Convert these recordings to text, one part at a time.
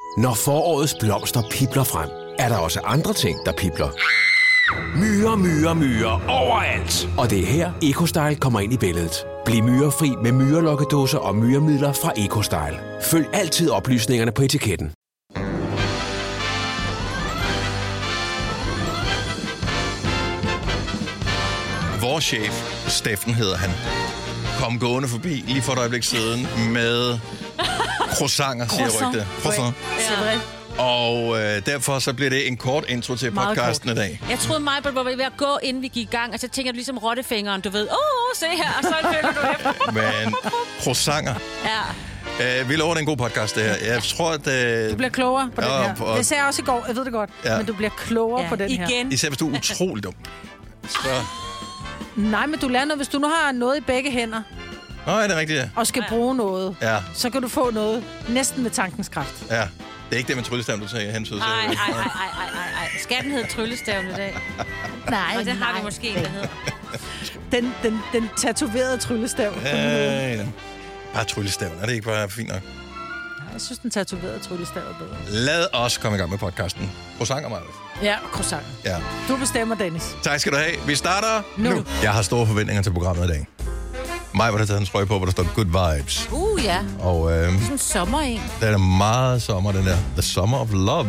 Når forårets blomster pibler frem, er der også andre ting, der pibler. Myrer overalt. Og det er her, EcoStyle kommer ind i billedet. Bliv myrefri med myrelokkedåser og myremidler fra EcoStyle. Følg altid oplysningerne på etiketten. Vores chef, Steffen hedder han, kom gående forbi lige for et øjeblik siden med croissanter, siger rygtet. Croissant. Ja. Og derfor så bliver det en kort intro til podcasten i dag. Jeg troede mig, at var ved at gå, inden vi gik i gang, og så tænker du ligesom rottefingeren, du ved, se her, og så følger du efter. Men croissanter. Ja. Vi lover, det er en god podcast, det her. Jeg tror, at... Du bliver klogere på den her. Det sagde jeg også i går, jeg ved det godt. Ja. Men du bliver klogere på den her. Igen. Især hvis du er utrolig dum. Så... Nej, men du lærer noget, hvis du nu har noget i begge hænder. Nå, er det rigtigt, ja. Og skal bruge noget. Ja. Så kan du få noget næsten med tankens kraft. Ja. Det er ikke det med tryllestaven, du tager hen til. Nej. Skal den hedde tryllestaven i dag? Nej, det har vi måske en, der hedder. Den tatoverede tryllestav. Ja. Bare tryllestaven. Er det ikke bare fint nok? Jeg synes, den tatoverede tryllestav er bedre. Lad os komme i gang med podcasten. Croissanter, Maja. Ja, croissant. Ja. Du bestemmer, Dennis. Tak skal du have. Vi starter nu. Jeg har store forventninger til programmet i dag. Maja, hvor der taget en trøje på, hvor der står Good Vibes. Ja. Og sådan en sommer en. Det er meget sommer, den der. The Summer of Love.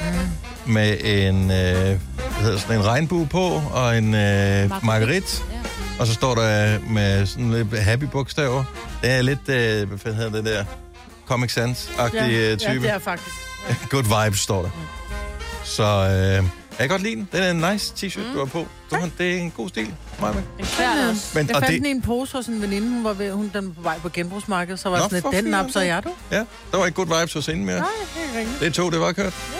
Med en, sådan en regnbue på, og en marguerite. Ja. Og så står der med sådan lidt happy bogstaver. Det er lidt, hvad fanden hedder det der? Comic Sans-agtig type. Ja, det er faktisk. Ja. Good Vibes står der. Så jeg kan godt lide den. Det er en nice t-shirt, du har på. Det er en god stil. Jeg fandt den i en pose hos en veninde. Hun var den var på vej på genbrugsmarkedet. Så var sådan lidt, den napser jeg, du? Ja, der var ikke Good Vibes hos hende mere. Nej, det er rigtigt. Det tog, det var kørt. Ja.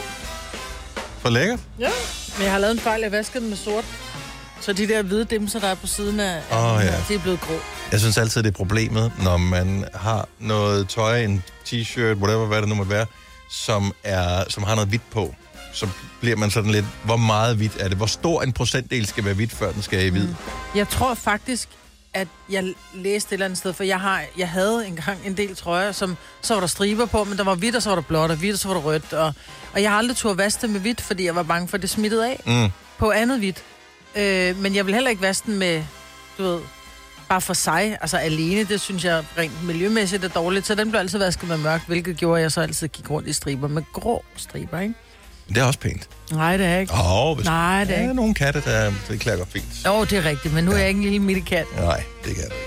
For lækkert. Ja, men jeg har lavet en fejl. Jeg vaskede den med sort. Så de der hvide dimser, der er på siden af det er blevet grå. Jeg synes altid, det er problemet, når man har noget tøj, en t-shirt, whatever, hvad det nu må være, som har noget hvidt på. Så bliver man sådan lidt, hvor meget hvidt er det? Hvor stor en procentdel skal være hvidt, før den skal i hvid? Jeg tror faktisk, at jeg læste et eller andet sted, for jeg havde engang en del trøjer, som så var der striber på, men der var hvidt, og så var der blåt, og hvidt, og så var der rødt. Og jeg har aldrig turde vaske det med hvidt, fordi jeg var bange for, at det smittede af på andet hvidt. Men jeg vil heller ikke vaske den med, du ved, bare for sig, altså alene. Det synes jeg rent miljømæssigt er dårligt. Så den blev altid vasket med mørkt, hvilket gjorde, at jeg så altid gik rundt i striber med grå striber, ikke? Det er også pænt. Nej, det er ikke. Nej, det er ikke. Nogle katte, det klæder godt fint. Det er rigtigt, men nu er jeg ikke en lille mittekat. Nej, det kan jeg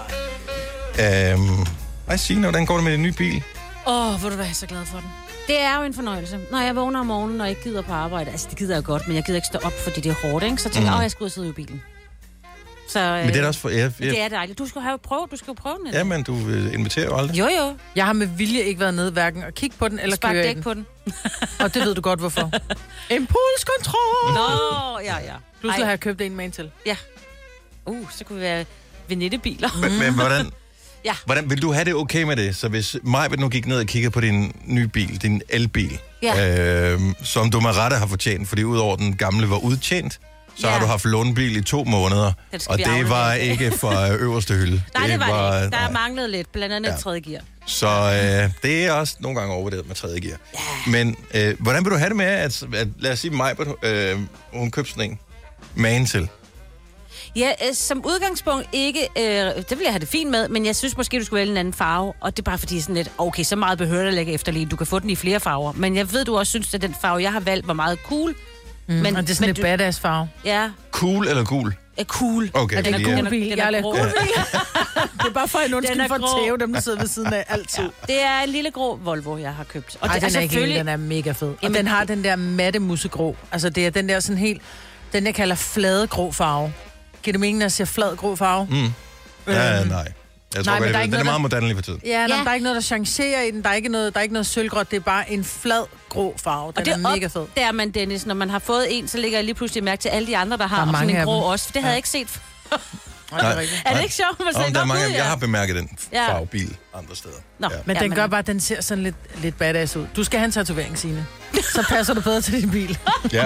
ikke. Signe, hvordan går det med din nye bil? Hvor du være så glad for den. Det er jo en fornøjelse. Når jeg vågner om morgenen, og ikke gider på arbejde, altså det gider jeg godt, men jeg gider ikke stå op, fordi det er hårdt, ikke? Så tænker jeg, jeg skal ud og sidde i bilen. Så, men det er også for... det er dejligt. Du skal jo prøve den. Ja, men du inviterer jo aldrig. Jo. Jeg har med vilje ikke været nede, hverken at kigge på den, eller køre i den. på den. Og det ved du godt, hvorfor. Impulskontrol! Nå, ja. Pludselig har jeg købt en med en til. Ja. Så kunne vi være venindbiler. Men hvordan vil du have det okay med det? Så hvis Majbet nu gik ned og kiggede på din nye bil, din elbil, som du med rette har fortjent, fordi udover den gamle var udtjent, så har du haft lånebil i 2 måneder, og det var ikke for øverste hylde. Nej, det var det ikke. Der manglede lidt, blandt andet et 3. gear. Så det er også nogle gange overvurderet med 3. gear. Men hvordan vil du have det med, at lad os sige Majbet, hun købte sådan en magen til? Ja, som udgangspunkt ikke, det vil jeg have det fint med, men jeg synes måske, du skulle vælge en anden farve, og det er bare fordi sådan lidt, okay, så meget behøver at lægge efter lige, du kan få den i flere farver, men jeg ved, du også synes, at den farve, jeg har valgt, var meget cool. Men og det er sådan en badass farve. Ja. Cool eller gul? Cool. Okay. Er det en cool bil? Jeg er lidt cool bil. Det er bare for en undskyld for at tæve dem, der sidder ved siden af altid. Ja. Det er en lille grå Volvo, jeg har købt. Og den er ikke den er mega fed. Og den har den der matte musegrå. Altså det er den der sådan helt, den jeg kalder flade grå farve. Giver det meningen, at jeg siger flad grå farve? Ja, nej. Jeg tror, den er meget moderne lige for tiden. Ja, der er ikke noget, der changerer i den. Der er ikke noget sølvgråt. Det er bare en flad, grå farve. Den er mega fed. Der, man, Dennis, når man har fået en, så lægger jeg lige pludselig mærke til alle de andre, der har sådan en grå også. Det havde jeg ikke set. Nej. Er det ikke sjovt? Jeg har bemærket den farvebil andre steder. Nå, men den gør bare, at den ser sådan lidt badass ud. Du skal have en tatovering, Signe. Så passer du bedre til din bil. Ja.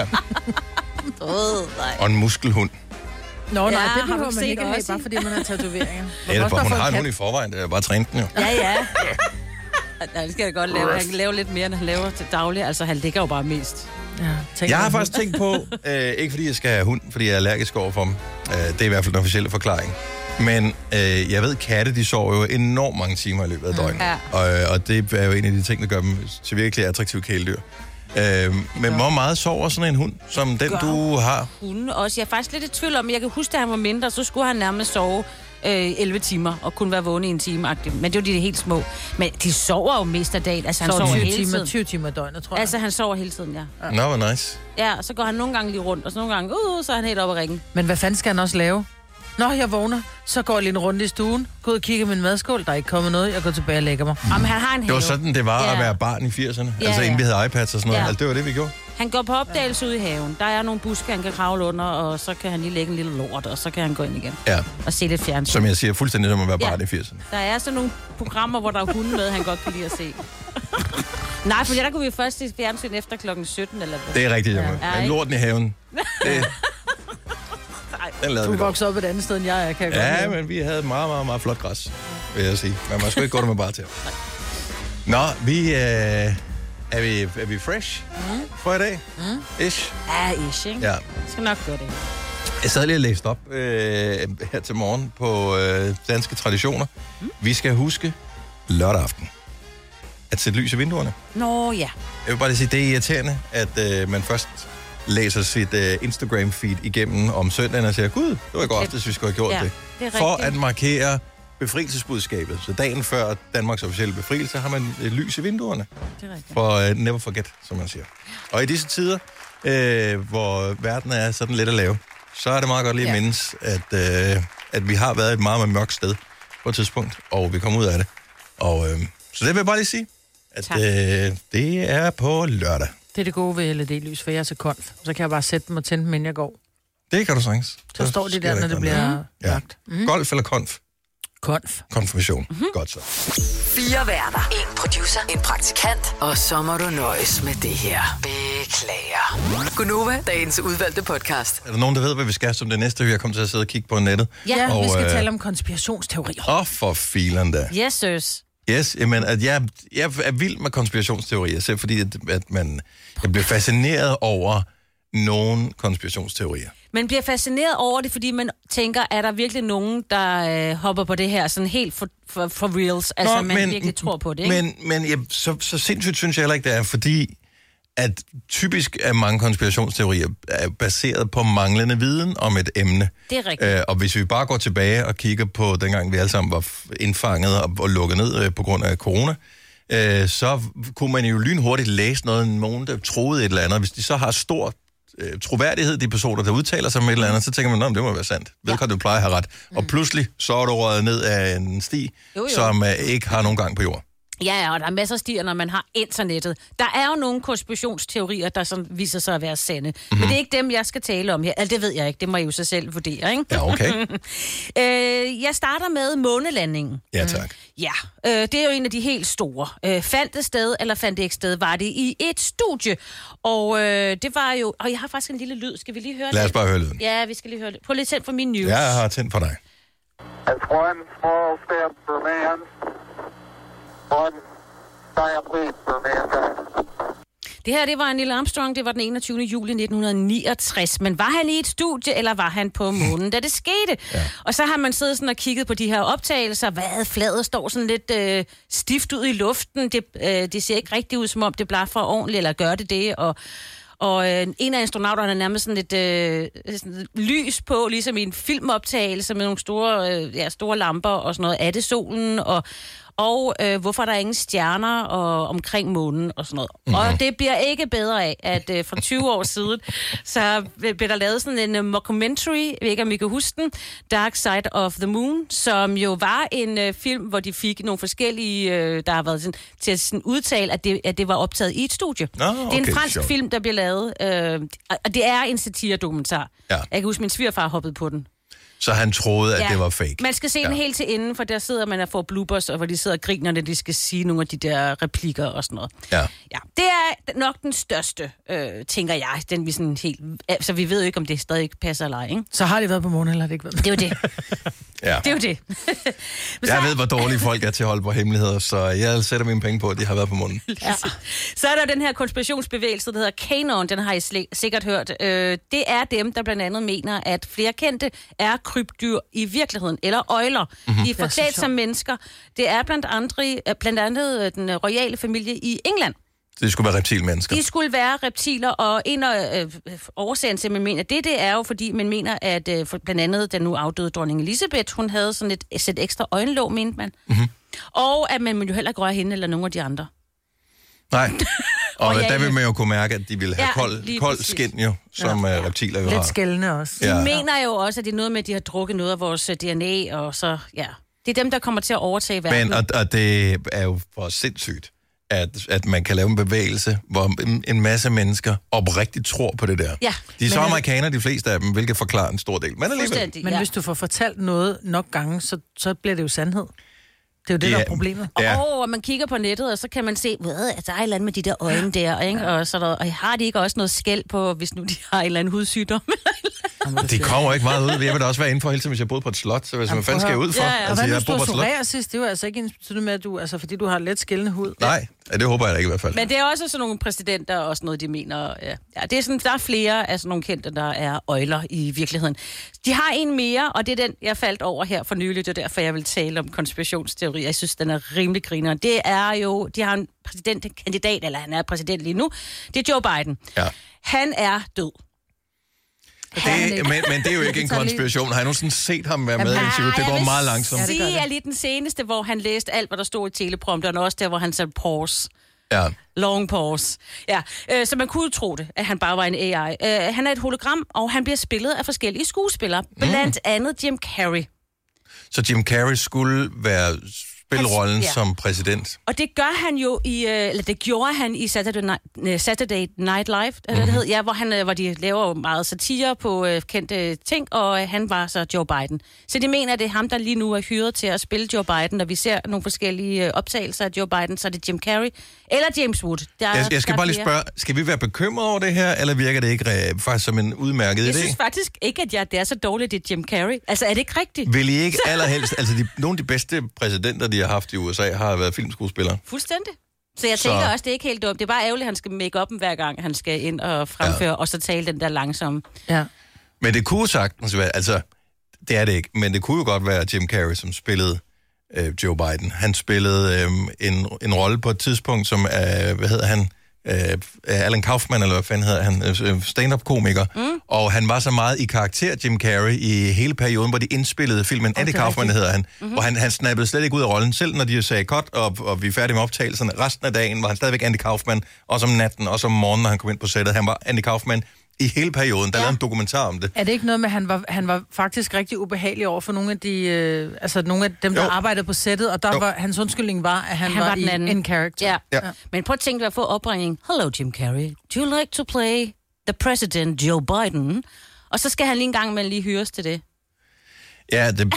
Og en muskelhund. Nej, det behøver man ikke have, bare fordi man har tatoveringer. Hun har en hund i forvejen, det er bare trænet den jo. Ja. Ja, det skal jeg godt lave. Han kan lave lidt mere, end han laver til daglig. Altså, han ligger jo bare mest. Ja, Jeg har faktisk tænkt på, ikke fordi jeg skal have hund, fordi jeg er allergisk over for dem. Det er i hvert fald den officielle forklaring. Men jeg ved, katte, de sover jo enormt mange timer i løbet af døgnet. Ja. Og det er jo en af de ting, der gør dem til virkelig attraktive kæledyr. Men hvor meget sover sådan en hund, som den du har? Hunde også. Jeg er faktisk lidt i tvivl om, jeg kan huske, at han var mindre, så skulle han nærmest sove 11 timer, og kun være vågne i en time -agtigt. Men det er jo de helt små. Men de sover jo mest af dagen. Altså, han sover hele tiden. 20 timer i døgnet, tror jeg. Altså, han sover hele tiden, ja. Nå, hvor nice. Ja, og så går han nogle gange lige rundt, og så nogle gange, så er han helt oppe i ringen. Men hvad fanden skal han også lave? Når jeg vågner, så går jeg lige en runde i stuen, går ud og kigger i min madskål, der er ikke kommet noget, jeg går tilbage og lægger mig. Jamen, han har en have. Det var sådan, det var at være barn i 80'erne. Altså inden vi havde iPads og sådan noget. Ja. Altså, det var det, vi gjorde. Han går på opdagelse ude i haven. Der er nogle buske, han kan kravle under, og så kan han lige lægge en lille lort, og så kan han gå ind igen. Ja. Og se lidt fjernsyn. Som jeg siger, fuldstændig som at være barn i 80'erne. Der er sådan nogle programmer, hvor der er hunde med, han godt kan lide at se. Nej, for der kunne vi først se fjernsyn efter klokken 17 eller hvad. Det er rigtigt, Jammer. Ja, Men lorten i haven, den lavede Du vi vokser op et andet sted, end jeg er, kan jeg godt Ja, lide. men vi havde meget, meget, meget flot græs, vil jeg sige. Man må sgu ikke gå der med bare til. Nå, er vi fresh for i dag? Ish. Ja, ish, ikke? Ja. Jeg skal nok gøre det. Jeg sad lige og læste op her til morgen på danske traditioner. Vi skal huske lørdag aften at sætte lys i vinduerne. Nå, ja. Jeg vil bare lige sige, det er irriterende, at man først læser sit Instagram-feed igennem om søndagen og siger, gud, det var godt ofte, vi skulle have gjort det. Det er For rigtigt. at markere befrielsesbudskabet. Så dagen før Danmarks officielle befrielse har man lys i vinduerne. Det er rigtigt. For never forget, som man siger. Og i disse tider, hvor verden er sådan lidt at lave, så er det meget godt lige at mindes, at vi har været et meget, meget mørkt sted på et tidspunkt, og vi kommer ud af det. Og så det vil jeg bare lige sige, at det er på lørdag. Det er det gode ved LED-lys, for jeg er så konf. Så kan jeg bare sætte dem og tænde dem, inden jeg går. Det kan du sagtens. Så står de der, når det bliver lagt. Golf eller konf? Konf. Konfirmation. Godt så. 4 værter. 1 producer. 1 praktikant. Og så må du nøjes med det her. Beklager. Gunova, dagens udvalgte podcast. Er der nogen, der ved, hvad vi skal som det næste? Vi har kommet til at sidde og kigge på nettet. Ja, og, vi skal tale om konspirationsteorier. For filen da. Yes, sirs. Yes, jamen, at jeg er vild med konspirationsteorier, selv fordi jeg bliver fascineret over nogle konspirationsteorier. Man bliver fascineret over det, fordi man tænker, er der virkelig nogen, der hopper på det her sådan helt for reals? Altså, man virkelig tror på det, ikke? Men så sindssygt synes jeg heller ikke, det er, fordi at typisk er mange konspirationsteorier er baseret på manglende viden om et emne. Det er rigtigt. Og hvis vi bare går tilbage og kigger på dengang, vi alle sammen var indfanget og lukket ned på grund af corona, så kunne man jo lynhurtigt læse nogen, der troede et eller andet. Hvis de så har stor troværdighed, de personer, der udtaler sig om et eller andet, så tænker man, det må være sandt. Vedkommende, du plejer at have ret. Og pludselig, så er du røget ned af en sti, som ikke har nogen gang på jord. Ja, og der er masser af stier, når man har internettet. Der er jo nogle konspirationsteorier, der sådan viser sig at være sande. Men det er ikke dem, jeg skal tale om her. Altså, det ved jeg ikke. Det må I jo så selv vurdere, ikke? Ja, okay. Jeg starter med månelandingen. Ja, tak. Ja, det er jo en af de helt store. Fandt det sted, eller fandt det ikke sted, var det i et studie. Og det var jo... Og jeg har faktisk en lille lyd. Skal vi lige høre det? Lad os bare høre lyden. Ja, vi skal lige høre det. Prøv lige tænd for min news. Jeg har tændt for dig. It's one small step for man, one giant leap for mankind. Det her, det var Neil Armstrong, det var den 21. juli 1969. Men var han i et studie, eller var han på månen, da det skete? Ja. Og så har man siddet sådan og kigget på de her optagelser. Hvad? Fladet står sådan lidt stift ud i luften. Det ser ikke rigtig ud, som om det blaffer ordentligt, eller gør det. Og en af astronauterne er nærmest sådan lidt sådan lys på, ligesom i en filmoptagelse med nogle store lamper og sådan noget. Er det solen? Og hvorfor er der ingen stjerner omkring månen og sådan noget. Og det bliver ikke bedre af, at for 20 år siden, så blev der lavet sådan en mockumentary, jeg ved ikke om I kan huske den, Dark Side of the Moon, som jo var en film, hvor de fik nogle forskellige, der har været sådan, til at sådan udtale, at det var optaget i et studie. Okay, det er en fransk film, der bliver lavet, og det er en satire-dokumentar. Ja. Jeg kan huske, min svigerfar hoppede på den. Så han troede, at det var fake. Man skal se den helt til enden, for der sidder man og får bloopers, og hvor de sidder og griner, når de skal sige nogle af de der replikker og sådan noget. Ja. Det er nok den største, tænker jeg. Den vi sådan helt... Altså, vi ved jo ikke, om det stadig passer eller ej, ikke? Så har de været på månen, eller har det ikke været? Det er jo det. Ja. Det er jo det. Jeg ved, hvor dårlige folk er til at holde på hemmeligheder, så jeg sætter mine penge på, at de har været på munden. Ja. Så er der den her konspirationsbevægelse, der hedder QAnon, den har I sikkert hørt. Det er dem, der blandt andet mener, at flere kendte er krybdyr i virkeligheden, eller øgler. De er forklædt som mennesker. Det er blandt andet den royale familie i England. Det skulle være reptilmennesker. De skulle være reptiler, og en af årsagen til, at man mener det er jo, fordi man mener, at blandt andet den nu afdøde dronning Elisabeth, hun havde sådan et sæt ekstra øjenlåg, mente man. Mm-hmm. Og at man jo heller ikke røre hende eller nogen af de andre. Nej, og der vil man jo kunne mærke, at de vil have kold skin jo, som reptiler jo har. Lidt skældende også. De mener jo også, at det er noget med, at de har drukket noget af vores DNA, og så, ja. Det er dem, der kommer til at overtage verden. Men, og det er jo for sindssygt, at man kan lave en bevægelse, hvor en masse mennesker oprigtigt tror på det der. Ja. De er så amerikanere, de fleste af dem, hvilket forklarer en stor del. Men alligevel. Men hvis du får fortalt noget nok gange, så bliver det jo sandhed. Det er jo det, der er problemet. Ja. Og man kigger på nettet, og så kan man se, at der er et eller andet med de der øjne der, ikke? Og, så der, og har de ikke også noget skæld på, hvis nu de har en eller anden hudsygdom? De kommer ikke meget ud. Jeg vil da også være inde for hele tiden, hvis jeg boede på et slot, så hvis man fanden skal ud for. Ja. Altså, og hvad jeg hvis du bor på et slot. sidst? Det er jo altså ikke ensbetydende med, at du, altså, fordi du har let skældende hud. Nej, det håber jeg da ikke i hvert fald. Men det er også sådan nogle præsidenter og sådan noget, de mener. Ja, det er sådan, der er flere af sådan nogle kendte, der er øjler i virkeligheden. De har en mere, og det er den, jeg faldt over her for nylig. Det er derfor, jeg vil tale om konspirationsteori. Jeg synes, den er rimelig griner. Det er jo, de har en præsidentkandidat, eller han er præsident lige nu. Det er Joe Biden. Ja. Han er død. Men det er jo ikke en konspiration. Har jeg nogensinde set ham være med i interview? Det går meget langsomt. Det er lige den seneste, hvor han læste alt, hvad der stod i teleprompteren, og også der, hvor han satte pause. Ja. Long pause. Ja, så man kunne tro det, at han bare var en AI. Han er et hologram, og han bliver spillet af forskellige skuespillere. Blandt andet Jim Carrey. Så Jim Carrey skulle spille rollen som præsident. Og det gør han jo det gjorde han i Saturday Night Live, eller det hed, ja, hvor de laver meget satire på kendte ting, og han var så Joe Biden. Så de mener, at det er ham, der lige nu er hyret til at spille Joe Biden, og vi ser nogle forskellige optagelser af Joe Biden, så er det Jim Carrey eller James Wood. Jeg skal bare lige spørge, skal vi være bekymrede over det her, eller virker det ikke faktisk som en udmærket idé? Jeg synes faktisk ikke, at det er så dårligt, det er Jim Carrey. Altså, er det ikke rigtigt? Vil I ikke allerhelst, altså nogle af de bedste præsidenter, de har haft i USA, har været filmskuespillere? Fuldstændig. Så jeg tænker også, det er ikke helt dumt. Det er bare ærgerligt, at han skal make up hver gang, han skal ind og fremføre, og så tale den der langsomme. Ja. Men det kunne sagtens være, altså, det er det ikke, men det kunne jo godt være Jim Carrey, som spillede Joe Biden. Han spillede en rolle på et tidspunkt, som hvad hedder han? Alan Kaufman, eller hvad fanden hedder han? Stand-up-komiker. Og han var så meget i karakter, Jim Carrey, i hele perioden, hvor de indspillede filmen. Andy Kaufman hedder han. Og han snappede slet ikke ud af rollen, selv når de sagde cut, og vi er færdige med optagelserne. Resten af dagen var han stadigvæk Andy Kaufman, også om natten, også om morgenen, når han kom ind på sættet. Han var Andy Kaufman i hele perioden. Der lavede en dokumentar om det. Er det ikke noget med, at han var faktisk rigtig ubehagelig over for nogle af de, nogle af dem, der arbejdede på sættet, og der var, hans undskyldning var, at han var i en character. Ja. Men prøv at tænke dig at få opringning. Hello, Jim Carrey. Do you like to play the president, Joe Biden? Og så skal han lige en gang med lige hyres til det. Ja, hvem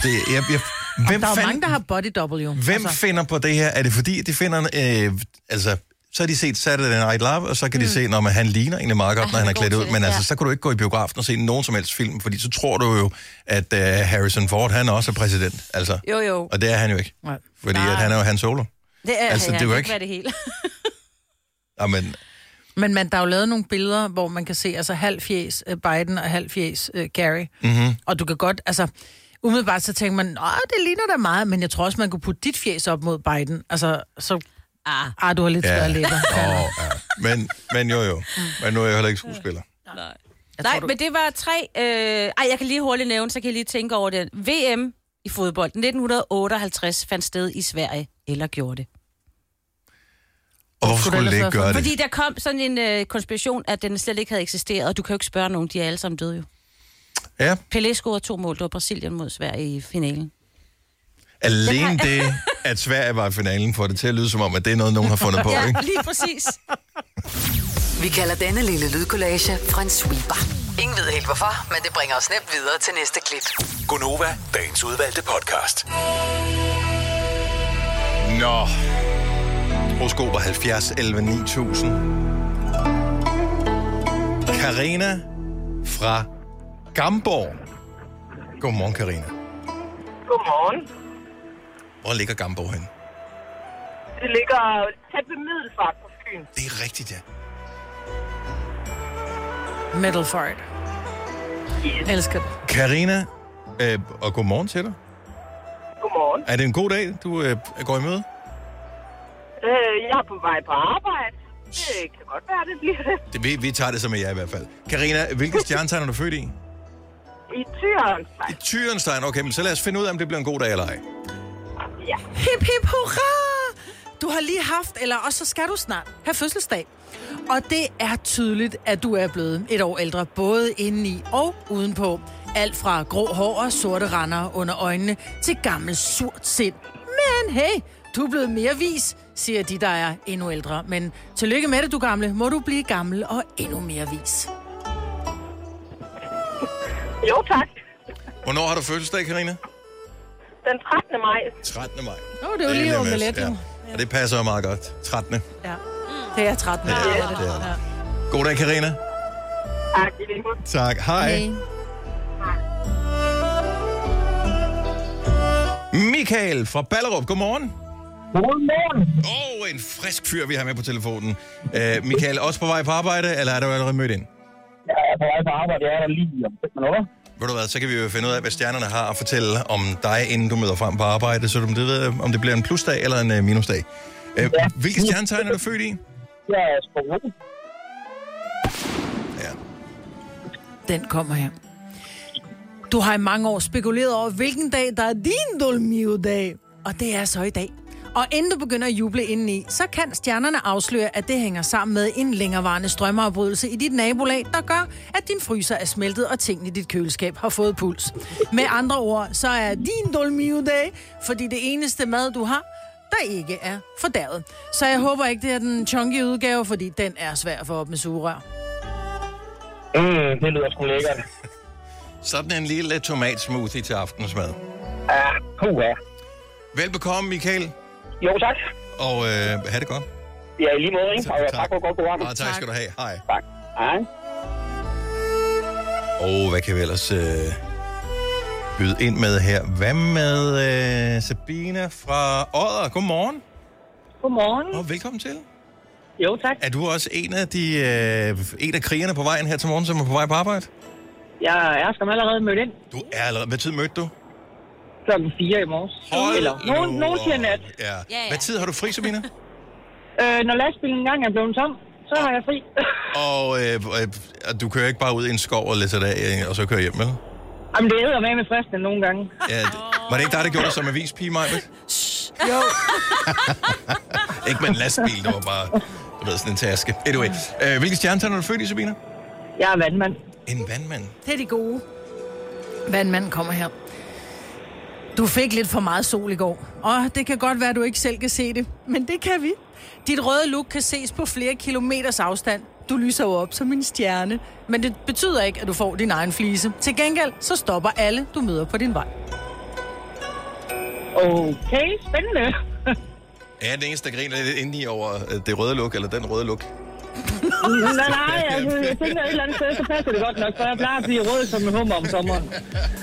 der er mange, der har body double. Hvem finder på det her? Er det fordi, de finder så har de set Saturday Night Live, og så kan de se, når han ligner egentlig meget godt, når han er klædt ud. Men altså, så kan du ikke gå i biografen og se nogen som helst film, fordi så tror du jo, at Harrison Ford, han også er præsident. Altså. Jo. Og det er han jo ikke. Nej. Fordi at han er jo Han Solo. Det er altså, det er jo ikke det hele. Amen. Men der er jo lavet nogle billeder, hvor man kan se altså halv fjes Biden og halv fjes Carrey. Og du kan godt, altså umiddelbart så tænker man, det ligner da meget, men jeg tror også, man kunne putte dit fjes op mod Biden. Altså, så du har lidt større læber. Men jo. Men nu er jeg heller ikke skuespiller. Nej, men det var 3... jeg kan lige hurtigt nævne, så kan jeg lige tænke over det. VM i fodbold 1958 fandt sted i Sverige, eller gjorde det. Og hvorfor skulle det ikke gøre det? Fordi der kom sådan en konspiration, at den slet ikke havde eksisteret, og du kan jo ikke spørge nogen, de er alle sammen døde jo. Ja. Pelé scorede 2 mål, det var Brasilien mod Sverige i finalen. Alene det, at Sverige var i finalen, får det til at lyde som om, at det er noget, nogen har fundet på, ikke? Ja, lige præcis. Vi kalder denne lille lydkollage en sweeper. Ingen ved helt hvorfor, men det bringer os nemt videre til næste klip. Gonova, dagens udvalgte podcast. Nå. Horoskoper 70 11 9000. Karina fra Gamborg. Godmorgen, Karina. Godmorgen. Hvor ligger Gamborg hen? Det ligger tæt ved Middelfart på Fyn. Det er rigtigt, ja. Middelfart. Yes. Elsker det. Karina, og godmorgen til dig. Godmorgen. Er det en god dag, du går i møde? Jeg er på vej på arbejde. Det kan godt være, det bliver det. Vi tager det som ja i hvert fald. Karina, hvilket stjernetegn er du født i? I Tyrenstein. I Tyrenstein. Okay, men så lad os finde ud af, om det bliver en god dag eller ej. Ja. Hip, hip, hurra! Du har lige haft, eller også så skal du snart have fødselsdag. Og det er tydeligt, at du er blevet et år ældre, både indeni og udenpå. Alt fra grå hår og sorte render under øjnene til gammel surt sind. Men hey, du er blevet mere vis, siger de, der er endnu ældre. Men tillykke med det, du gamle. Må du blive gammel og endnu mere vis. Jo, tak. Hvornår har du fødselsdag, Karina? Den 13. maj. 13. maj. Det var lige om nemlig, lidt, ja. jo. Og det passer jo meget godt. 13. Ja. Det er 13. Ja, det er det. God dag, Karina. Tak, i lige måde. Tak. Hej. Michael fra Ballerup. Godmorgen. Godmorgen. En frisk fyr, vi har med på telefonen. Michael, også på vej på arbejde, eller er du allerede mødt ind? Jeg er på vej på arbejde. Jeg er der lige om 5 minutter. Ved du hvad, så kan vi jo finde ud af, hvad stjernerne har at fortælle om dig, inden du møder frem på arbejde, så du ved, om det bliver en plusdag eller en minusdag. Hvilke stjernetegn er du født i? Jeg er Skorpion. Ja. Den kommer her. Du har i mange år spekuleret over, hvilken dag, der er din Dolmio-dag. Og det er så i dag. Og inden du begynder at juble indeni, så kan stjernerne afsløre, at det hænger sammen med en længerevarende strømafbrydelse i dit nabolag, der gør, at din fryser er smeltet, og tingene i dit køleskab har fået puls. Med andre ord, så er din Dolmio-dag, fordi det eneste mad, du har, der ikke er fordærvet. Så jeg håber ikke, det er den chunky udgave, fordi den er svær at få op med sugerør. Det lyder sgu lækkert. Sådan en lille tomatsmoothie til aftensmad. Ja, puha. Velbekomme, Michael. Jo, tak. Og have det godt. Ja, i lige måde, ikke? Og tak for et godt program. Og tak skal du have. Hej. Tak. Hej. Hvad kan vi ellers byde ind med her? Hvad med Sabina fra Odder? Godmorgen. Godmorgen. Og velkommen til. Jo, tak. Er du også en af krigerne på vejen her til morgen, som er på vej på arbejde? Jeg er skam allerede mødt ind. Du er allerede. Hvad tid mødte du? Klokken 4 i morges. Nogen siger nat. Ja. Hvad tid har du fri, Sabina? Når lastbilen engang er blevet tom, så har jeg fri. Og du kører ikke bare ud i en skov og læser af, og så kører hjem, vel? Jamen, det æder med fristen nogle gange. Ja, var det ikke dig, der gjorde det som avispige, Majbet? Jo. Ikke med en lastbil, det var bare sådan en taske. Anyway, hvilke stjernetegn er du født i, Sabina? Jeg er vandmand. En vandmand? Det er de gode. Vandmanden kommer her. Du fik lidt for meget sol i går, og det kan godt være, at du ikke selv kan se det, men det kan vi. Dit røde look kan ses på flere kilometers afstand. Du lyser jo op som en stjerne, men det betyder ikke, at du får din egen flise. Til gengæld, så stopper alle, du møder på din vej. Okay, spændende. Er den eneste, der griner lidt indeni over det røde look, eller den røde look? Nej, altså, jeg tænker et eller andet sted, så passer det godt nok, for jeg plejer at blive rød som en hummer om sommeren.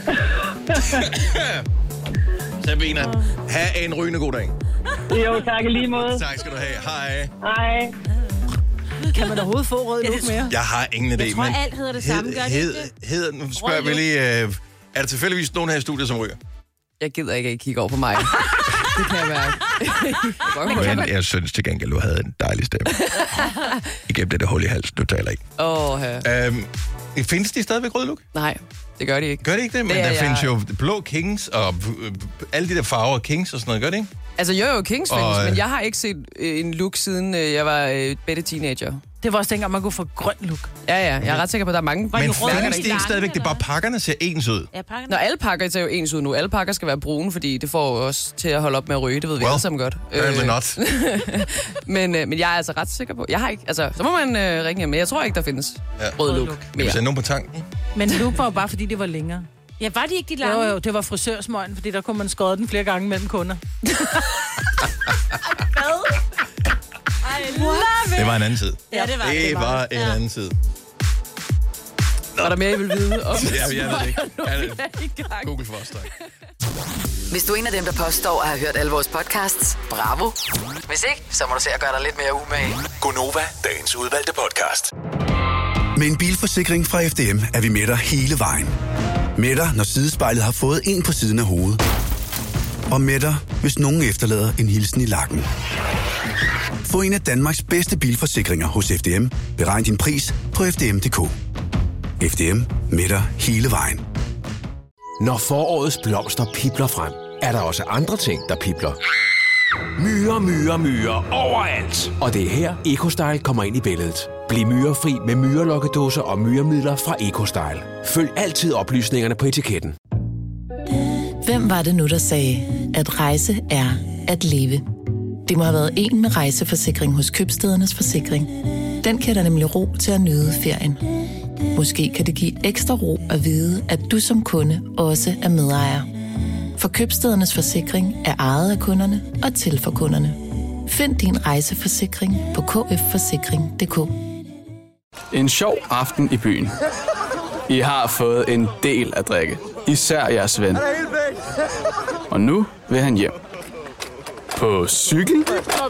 Sabina, have en rygende god dag. Jo, tak i lige måde. Tak skal du have. Hej. Hej. Kan man overhovedet få rød look mere? Jeg har ingen idé. Jeg tror, alt hedder det samme, gør det ikke? Nu spørger vi lige, er der tilfældigvis nogen her i studiet, som ryger? Jeg gider ikke at kigge over på mig. Det kan jeg mærke. Men jeg synes til gengæld, du havde en dejlig stemme. Igennem det hul i halsen, du taler ikke. Findes de stadigvæk røde look? Nej, det gør de ikke. Gør de ikke det? Men der findes jo blå Kings og alle de der farver Kings og sådan noget, gør det ikke? Altså, jo, Kings findes, men jeg har ikke set en look, siden jeg var bitte teenager. Det var også dengang, man kunne få grøn look. Ja, jeg er ret sikker på, at der er mange. Men findes de ikke stadigvæk? Det er bare pakkerne ser ens ud. Ja, pakkerne. Når alle pakker ser jo ens ud nu. Alle pakker skal være brune, fordi det får os til at holde op med at ryge. Det ved vi alle sammen godt. Apparently not. men jeg er altså ret sikker på. Jeg har ikke, altså, så må man ringe hjem. Men jeg tror ikke, der findes rød look mere. Kan vi sende nogen på tanken? Men look var jo bare, fordi det var længere. Ja, var de ikke de lange? Jo, det var frisørsmøgen, fordi der kunne man skåre den flere gange mellem kunder. Hvad? Det var en anden tid. Ja, det var en anden tid. Var der mere, I vil vide om Ja, jeg ved det ikke. i gang? Google for os, tak. Hvis du er en af dem, der påstår at have hørt alle vores podcasts, bravo. Hvis ikke, så må du se at gøre dig lidt mere umage. Gonova, dagens udvalgte podcast. Med en bilforsikring fra FDM er vi med dig hele vejen. Med dig, når sidespejlet har fået en på siden af hovedet. Og med dig, hvis nogen efterlader en hilsen i lakken. Få en af Danmarks bedste bilforsikringer hos FDM. Beregn din pris på FDM.dk. FDM med dig hele vejen. Når forårets blomster pibler frem, er der også andre ting, der pibler. Myrer overalt. Og det er her, EcoStyle kommer ind i billedet. Bliv myrefri med myrelokkedåser og myremidler fra EcoStyle. Følg altid oplysningerne på etiketten. Hvem var det nu, der sagde, at rejse er at leve? Det må have været en med rejseforsikring hos Købstædernes Forsikring. Den kan der nemlig ro til at nyde ferien. Måske kan det give ekstra ro at vide, at du som kunde også er medejer. For Købstædernes Forsikring er ejet af kunderne og til for kunderne. Find din rejseforsikring på kfforsikring.dk. En sjov aften i byen. I har fået en del at drikke. Især jeres ven. Og nu vil han hjem. På cykel?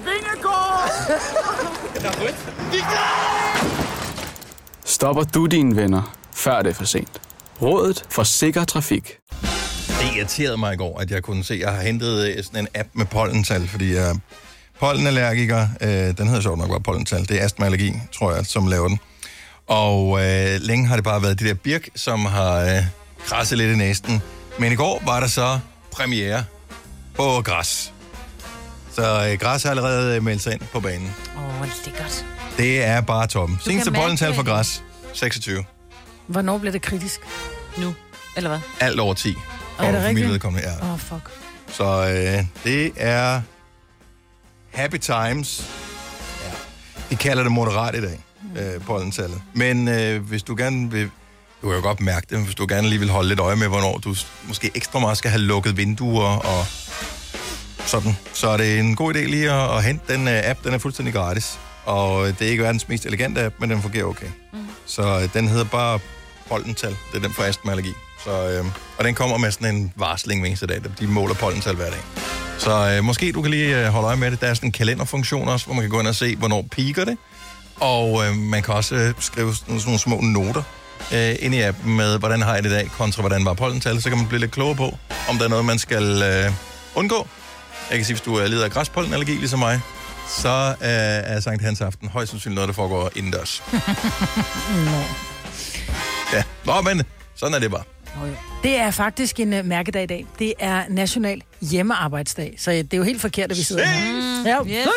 Stopper du dine venner, før det er for sent. Rådet for sikker trafik. Det irriterede mig i går, at jeg kunne se, at jeg har hentet sådan en app med pollental, fordi jeg er pollenallergiker. Den hedder sjovt nok bare pollental. Det er astmaallergi, tror jeg, som laver den. Og længe har det bare været de der birk, som har krasset lidt i næsten. Men i går var der så premiere på græs. Så græs har allerede meldt sig ind på banen. Det er godt. Det er bare toppen. Seneste pollental for græs, 26. Hvornår bliver det kritisk? Nu, eller hvad? Alt over 10. Er det rigtigt? Ja. Fuck. Så det er happy times. Ja. De kalder det moderat i dag, pollentallet. Men hvis du gerne vil, du kan jo godt mærke det, hvis du gerne lige vil holde lidt øje med, hvornår du måske ekstra meget skal have lukket vinduer og sådan, så er det en god idé lige at hente den app. Den er fuldstændig gratis, og det er ikke verdens mest elegante app, men den fungerer okay. Så den hedder bare pollental. Det er den for astmaallergi. Så, og den kommer med sådan en varsling hver eneste dag. De måler pollental hver dag. Så måske du kan lige holde øje med det. Der er sådan en kalenderfunktion også, hvor man kan gå ind og se, hvornår piker det. Og man kan også skrive sådan nogle små noter ind i appen med, hvordan har jeg det i dag, kontra hvordan var pollental. Så kan man blive lidt klogere på, om der er noget, man skal undgå. Jeg kan sige, hvis du lider af græspollenallergi, ligesom mig, så er Sankt Hans aften højst sandsynligt noget, der foregår indendørs. Ja, men sådan er det bare. Det er faktisk en mærkedag i dag. Det er national hjemmearbejdsdag, så det er jo helt forkert, at vi sidder her. Ja. Yes.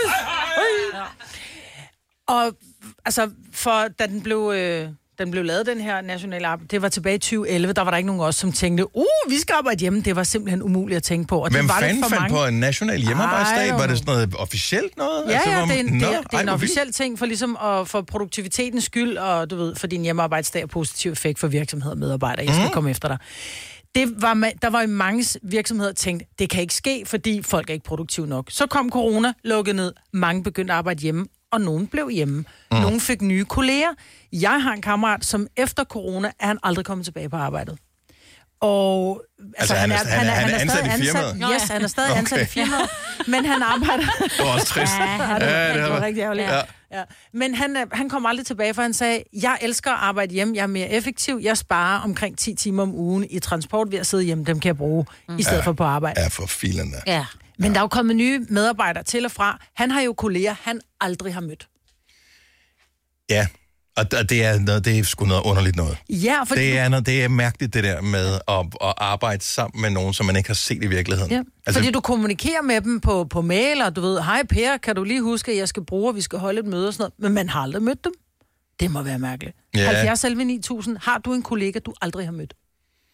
Og altså, da den blev lavet, den her nationale arbejde, det var tilbage i 2011, der var der ikke nogen af os, som tænkte, vi skal arbejde hjemme. Det var simpelthen umuligt at tænke på. Og hvem det var fanden fandt på en national hjemmearbejdsdag? Var det sådan noget officielt noget? Ja, det er en officiel ting for ligesom for produktivitetens skyld, og du ved, for din hjemmearbejdsdag er positiv effekt for virksomheder og medarbejdere. Jeg skal komme efter dig. Der var jo mange virksomheder, der tænkte, det kan ikke ske, fordi folk er ikke produktive nok. Så kom corona, lukkede ned, mange begyndte at arbejde hjemme, og nogen blev hjemme. Nogen fik nye kolleger. Jeg har en kammerat, som efter corona er han aldrig kommet tilbage på arbejdet. Og altså han er ansat i firmaet? Yes, han er stadig ansat i firmaet, men han arbejder... Det var også trist. Det var rigtig ærgerligt. Ja. Men han kom aldrig tilbage, for han sagde, jeg elsker at arbejde hjemme, jeg er mere effektiv, jeg sparer omkring 10 timer om ugen i transport ved at sidde hjemme, dem kan jeg bruge, i stedet for på arbejde. Ja, for filen der. Ja. Men der er jo kommet nye medarbejdere til og fra. Han har jo kolleger, han aldrig har mødt. Ja, og det er sgu noget underligt noget. Ja, for det er mærkeligt, det der med at arbejde sammen med nogen, som man ikke har set i virkeligheden. Ja, altså, fordi du kommunikerer med dem på mail, og du ved, hej Per, kan du lige huske, at jeg skal bruge, og vi skal holde et møde og sådan noget. Men man har aldrig mødt dem. Det må være mærkeligt. Ja. 70 selv 9000, har du en kollega, du aldrig har mødt?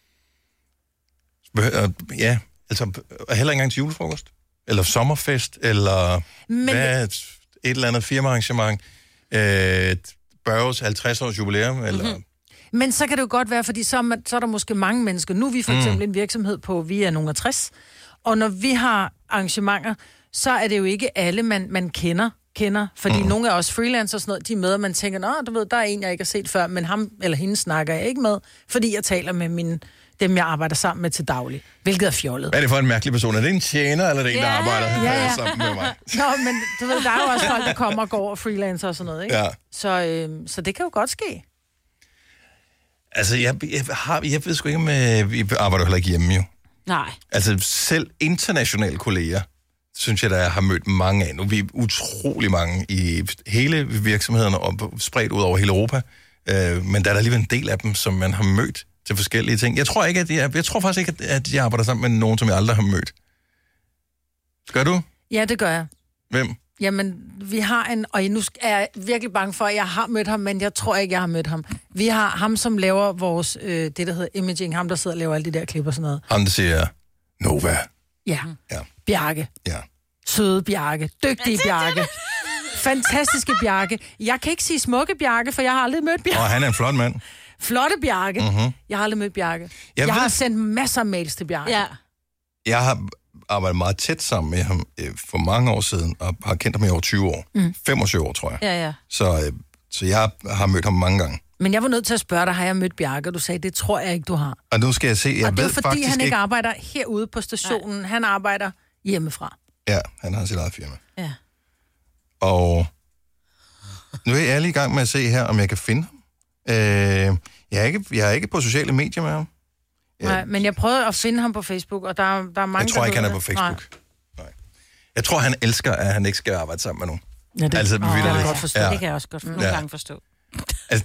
Ja, altså heller ikke engang til julefrokost. Eller sommerfest, eller et eller andet firmaarrangement. Børges 50-års jubilæum, eller... Men så kan det jo godt være, fordi så er der måske mange mennesker. Nu er vi for eksempel en virksomhed vi er nogle af 60, og når vi har arrangementer, så er det jo ikke alle, man kender kender. Fordi nogle af os freelancers og sådan noget, de møder, man tænker, nå, du ved, der er en, jeg ikke har set før, men ham eller hende snakker jeg ikke med, fordi jeg taler med dem, jeg arbejder sammen med til daglig. Hvilket er fjollet. Hvad er det for en mærkelig person? Er det en tjener, eller er det en, der arbejder sammen med mig? Nå, men du ved, der er jo også folk, der kommer og går og freelancer og sådan noget, ikke? Ja. Så det kan jo godt ske. Altså, jeg ved sgu ikke, om vi arbejder heller ikke hjemme, jo. Nej. Altså, selv internationale kolleger, synes jeg, der jeg har mødt mange af. Nu er vi utrolig mange i hele virksomheden og spredt ud over hele Europa. Men der er alligevel en del af dem, som man har mødt til forskellige ting. Jeg tror faktisk ikke, at jeg arbejder sammen med nogen, som jeg aldrig har mødt. Gør du? Ja, det gør jeg. Hvem? Jamen, vi har og nu er jeg virkelig bange for, at jeg har mødt ham, men jeg tror ikke, jeg har mødt ham. Vi har ham, som laver vores, det der hedder imaging, ham, der sidder og laver alle de der klip og sådan noget. Ham, der siger Nova. Ja. Ja. Bjarke. Ja. Søde Bjarke. Dygtige Bjarke. Fantastiske Bjarke. Jeg kan ikke sige smukke Bjarke, for jeg har aldrig mødt Bjarke. Og han er en flot mand. Flotte Bjarke. Mm-hmm. Jeg har aldrig mødt Bjarke. Jeg har sendt masser af mails til Bjarke. Ja. Jeg har arbejdet meget tæt sammen med ham for mange år siden, og har kendt ham i over 20 år. 25 år, tror jeg. Ja. Så jeg har mødt ham mange gange. Men jeg var nødt til at spørge dig, har jeg mødt Bjarke? Du sagde, det tror jeg ikke, du har. Og nu skal jeg se, og det er fordi, han ikke arbejder herude på stationen. Nej. Han arbejder hjemmefra. Ja, han har sit eget firma. Ja. Og nu er jeg lige i gang med at se her, om jeg kan finde ham. Jeg er ikke på sociale medier med ham. Nej, men jeg prøvede at finde ham på Facebook, og der er mange, jeg tror ikke, han er på Facebook. Nej. Jeg tror, han elsker, at han ikke skal arbejde sammen med nogen. Ja, det, altså, det kan jeg godt forstå. Ja. Det kan jeg også godt nogle gange forstå. Altså,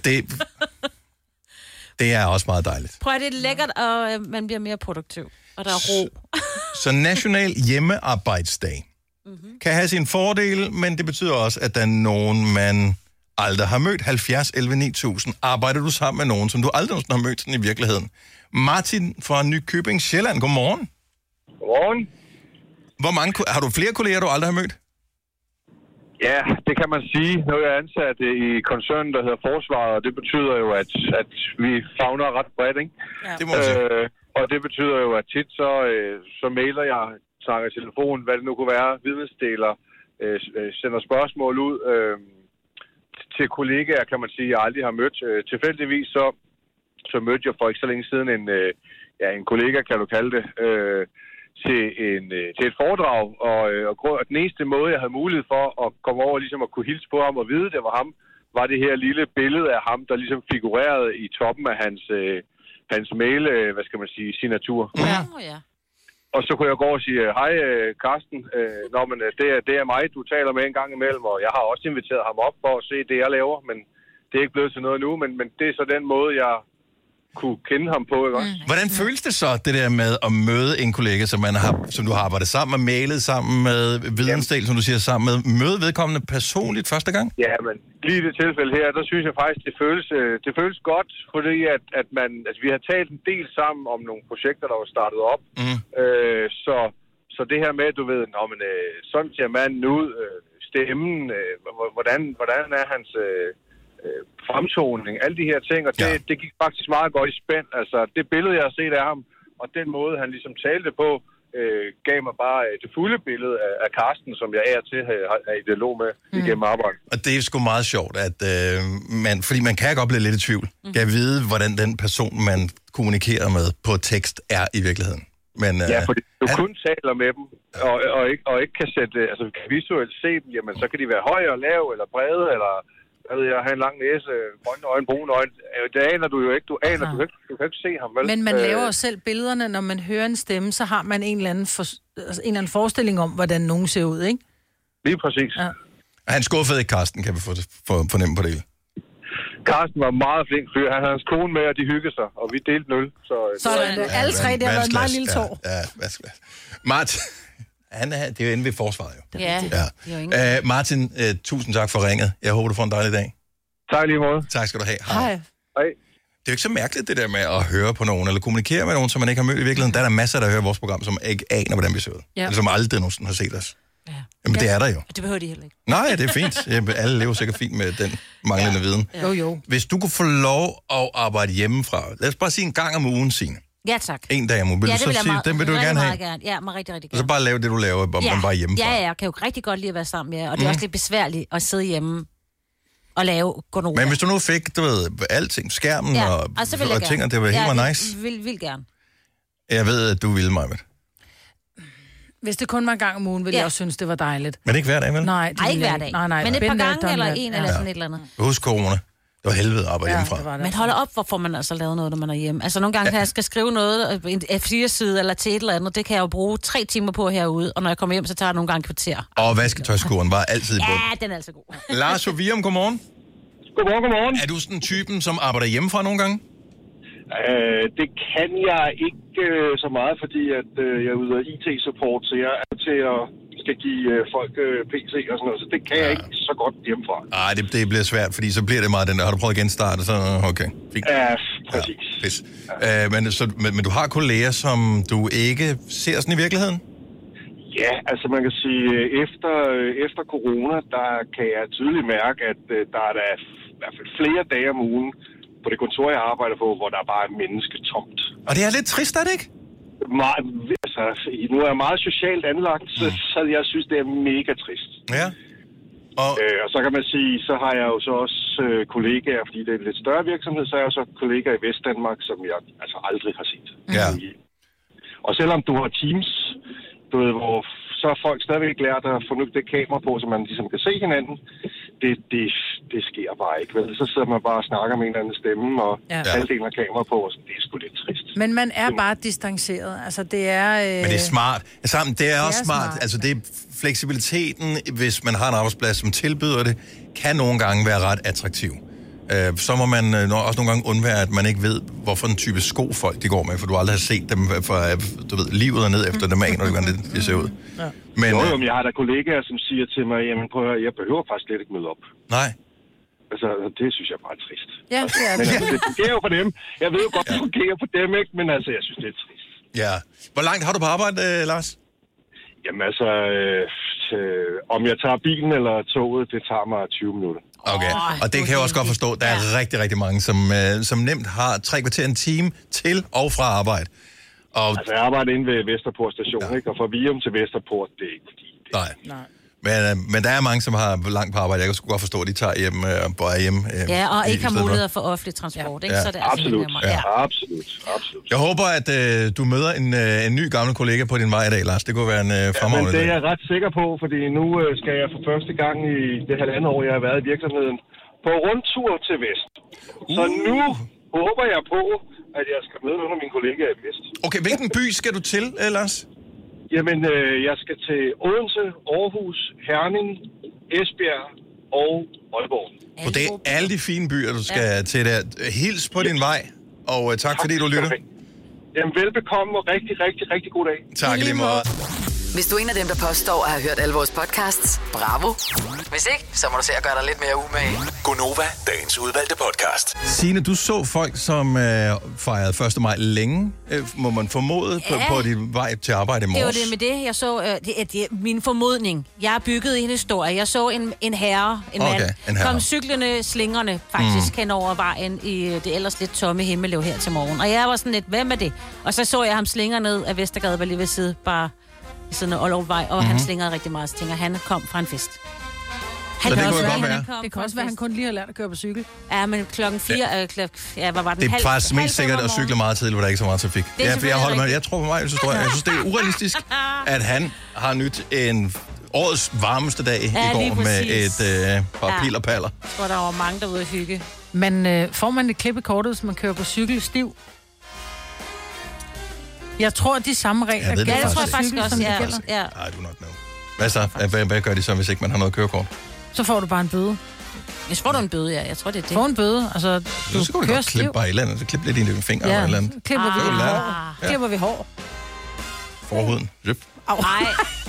det er også meget dejligt. Prøv at det er lækkert, og man bliver mere produktiv. Og der er ro. Så National Hjemmearbejdsdag kan have sine fordele, men det betyder også, at der er nogen, man aldrig har mødt. 70 11 9000. Arbejder du sammen med nogen, som du aldrig har mødt sådan i virkeligheden? Martin fra Nykøbing Sjælland, godmorgen. Godmorgen. Har du flere kolleger, du aldrig har mødt? Ja, det kan man sige. Nu er jeg ansat i koncernen, der hedder Forsvaret, og det betyder jo, at vi favner ret bredt, ikke? Ja. Det må man sige. Og det betyder jo, at tit så mailer jeg, snakker i telefon, hvad det nu kunne være, vidensdeler, sender spørgsmål ud til kollegaer, kan man sige, jeg aldrig har mødt. Tilfældigvis så mødte jeg for ikke så længe siden en kollega, kan du kalde det, til et foredrag, og den eneste måde, jeg havde mulighed for at komme over ligesom at kunne hilse på ham og vide, det var ham, var det her lille billede af ham, der ligesom figurerede i toppen af hans mail, hvad skal man sige, signatur. Ja. Og så kunne jeg gå og sige, hej Carsten, det er mig, du taler med en gang imellem, og jeg har også inviteret ham op for at se det, jeg laver, men det er ikke blevet til noget nu, men det er så den måde, jeg kunne kende ham på, ikke også? Hvordan føles det så, det der med at møde en kollega, som du har arbejdet sammen med, mailet sammen med, vidensdel, som du siger, sammen med, møde vedkommende personligt første gang? Ja, men lige i det tilfælde her, der synes jeg faktisk, det føles godt, fordi at man, altså vi har talt en del sammen om nogle projekter, der var startet op. Så det her med, du ved, sådan ser manden ud, stemmen, hvordan er hans fremtoning, alle de her ting, og det gik faktisk meget godt i spænd. Altså, det billede, jeg har set af ham, og den måde, han ligesom talte på, gav mig bare det fulde billede af Carsten, som jeg er til at i dialog med igennem arbejdet. Og det er sgu meget sjovt, at fordi man kan godt blive lidt i tvivl. Kan vide, hvordan den person, man kommunikerer med på tekst, er i virkeligheden. Men, ja, fordi du kun taler med dem, og ikke kan sætte, altså kan visuelt se dem, jamen så kan de være høje og lave, eller brede, eller jeg har en lang næse, grønne øjne, brune øjne. Det aner du jo ikke. Du kan ikke se ham, vel? Men man laver jo selv billederne, når man hører en stemme, så har man en eller anden forestilling om, hvordan nogen ser ud, ikke? Lige præcis. Ja. Han skuffede ikke Carsten, kan vi fornemme på det. Carsten var meget flink fyr. Han havde hans kone med, og de hyggede sig, og vi delte 0. Så alle tre, det har været en meget lille tår. Ja, Martin, det er jo inde ved forsvaret, jo. Ja. Martin, tusind tak for ringet. Jeg håber, du får en dejlig dag. Tak lige måde. Tak skal du have. Hej. Hej. Det er jo ikke så mærkeligt, det der med at høre på nogen, eller kommunikere med nogen, som man ikke har mødt i virkeligheden. Der er der masser, der hører vores program, som ikke aner, hvordan vi ser ud. Ja. Eller som aldrig nogensinde har set os. Ja. Jamen, det er der jo. Det behøver de heller ikke. Nej, det er fint. Alle lever sikkert fint med den manglende viden. Jo. Hvis du kunne få lov at arbejde hjemmefra, lad os bare sige en gang om ugen, Signe. Ja, tak. En dag om ugen. Vil du så sige, den vil du gerne have? Gerne. Ja, men rigtig, rigtig gerne. Og gerne. så bare lave det, du laver, man bare hjemmefra. Ja, jeg kan jo rigtig godt lide at være sammen med jer, og det er også lidt besværligt at sidde hjemme og lave Gonova. Men hvis du nu fik, du ved, alting, skærmen og så vil jeg ting, og det var helt nice. Vil gerne. Jeg ved, at du ville mig med. Hvis det kun var en gang om ugen, ville jeg også synes, det var dejligt. Men ikke hver dag, vel? Nej, ikke hver dag. Nej. Men et par gange eller en eller sådan et eller andet. Husk corona. Det var helvede at arbejde hjemmefra. Men hold op, hvorfor man altså lavet noget, når man er hjemme. Altså nogle gange, når jeg skal skrive noget, en F4-side eller til et eller andet, det kan jeg jo bruge 3 timer på herude, og når jeg kommer hjem, så tager det nogle gange kvarter. Og vasketøjskurven var altid i bund. Ja, den er altså god. Lars Ovium, godmorgen. Godmorgen. Er du sådan en typen, som arbejder hjemmefra nogle gange? Det kan jeg ikke så meget, fordi at jeg yder IT-support, så jeg er til at skal give folk PC og sådan noget, så det kan jeg ikke så godt hjemmefra. Nej, det bliver svært, fordi så bliver det meget den der. Har du prøvet at genstarte? Så okay. Fint. Ja, præcis. Ja, men du har kolleger, som du ikke ser sådan i virkeligheden? Ja, altså man kan sige, efter corona, der kan jeg tydeligt mærke, at der er der i hvert fald flere dage om ugen på det kontor, jeg arbejder på, hvor der bare er mennesketomt. Og det er lidt trist, er det ikke? Nu er jeg meget socialt anlagt, så jeg synes, det er mega trist. Ja. Og så kan man sige, så har jeg jo så også kollegaer, fordi det er en lidt større virksomhed, så er jeg jo så kollegaer i Vestdanmark, som jeg altså aldrig har set. Ja. Og selvom du har Teams, du ved, hvor så er folk stadigvæk lært at få det kamera på, så man ligesom kan se hinanden. Det sker bare ikke, vel? Så sidder man bare og snakker med en eller anden stemme, og halvdelen af kamera på, og så det er sgu lidt trist. Men man er bare distanceret. Altså, det er... Men det er smart. Sammen, det er også smart. Altså, det er fleksibiliteten, hvis man har en arbejdsplads, som tilbyder det, kan nogle gange være ret attraktiv. Så må man også nogle gange undvære, at man ikke ved, hvorfor en type sko folk de går med, for du aldrig har set dem, for du ved, livet er ned efter dem af, når det ser ud. Ja. Men jeg har da kollegaer, som siger til mig, jamen prøv at høre, jeg behøver faktisk slet ikke møde op. Nej. Altså, det synes jeg bare er trist. Ja, det er det. Men altså, det fungerer jo for dem. Jeg ved jo godt, det fungerer for dem, ikke? Men altså, jeg synes, det er trist. Ja. Hvor langt har du på arbejde, Lars? Jamen altså, om jeg tager bilen eller toget, det tager mig 20 minutter. Okay, og det kan jeg også godt forstå. Der er rigtig, rigtig mange, som nemt har 3 kvarter en time til og fra arbejde. Og... Altså, jeg arbejder inde ved Vesterport station, ikke? Og fra Vium til Vesterport, det er ikke fordi... Nej. Men der er mange, som har langt på arbejde. Jeg kan sgu godt forstå, at de tager hjem og bare hjem. Ja, og ikke har muligheder for offentlig transport, ikke? Så det er absolut. Ja. Absolut. Jeg håber, at du møder en ny gammel kollega på din vej i dag, Lars. Det kunne være en fremragende dag. Men det er jeg ret sikker på, fordi nu skal jeg for første gang i det 1,5 år, jeg har været i virksomheden, på rundtur til Vest. Så nu håber jeg på, at jeg skal møde nogle af mine kollegaer i Vest. Okay, hvilken by skal du til, Lars? Jamen, jeg skal til Odense, Aarhus, Herning, Esbjerg og Aalborg. Og det er alle de fine byer, du skal til der. Hils på din vej, og tak fordi du lytter. Jamen, velbekomme og rigtig, rigtig, rigtig god dag. Tak lige måde. Hvis du er en af dem, der påstår at have hørt alle vores podcasts, bravo. Hvis ikke, så må du se at gøre dig lidt mere umage. Gonova, dagens udvalgte podcast. Signe, du så folk, som fejrede 1. maj længe, må man formode, på din vej til arbejde i morges. Det var det med det. Jeg så min formodning. Jeg byggede en historie. Jeg så en herre, en mand, kom cyklerne, slingerne faktisk hen over vejen i det ellers lidt tomme Himmelev her til morgen. Og jeg var sådan lidt, hvem er det? Og så jeg ham slinger ned af Vestergade, var lige ved side, bare sådan en Aalborgvej, og han slingede rigtig meget. Så tænker, han kom fra en fest. Så det kunne godt være. Det kan også være, at han kun lige har lært at køre på cykel. Ja, men 4:00, hvad var den? Det er faktisk mest sikkert at cykle meget tidligt, hvor der ikke er så meget trafik. Jeg tror på mig, jeg synes, det er urealistisk, at han har nyt en årets varmeste dag i går med et par pil og paller. Jeg tror, der var mange derude at hygge. Men får man et klip i kortet, hvis man kører på cykel stiv? Jeg tror, de samme regler gælder. Jeg tror faktisk også, I do not know. Hvad så? Hvad gør de så, hvis ikke man har noget kørekort? Så får du bare en bøde. Jeg får du en bøde, ja. Jeg tror, det er det. Får en bøde. Altså, du skal kører klippe bare et eller andet. Så klip lidt i dine fingre eller et eller andet. Klipper vi hår. Forhuden. Rip. Nej.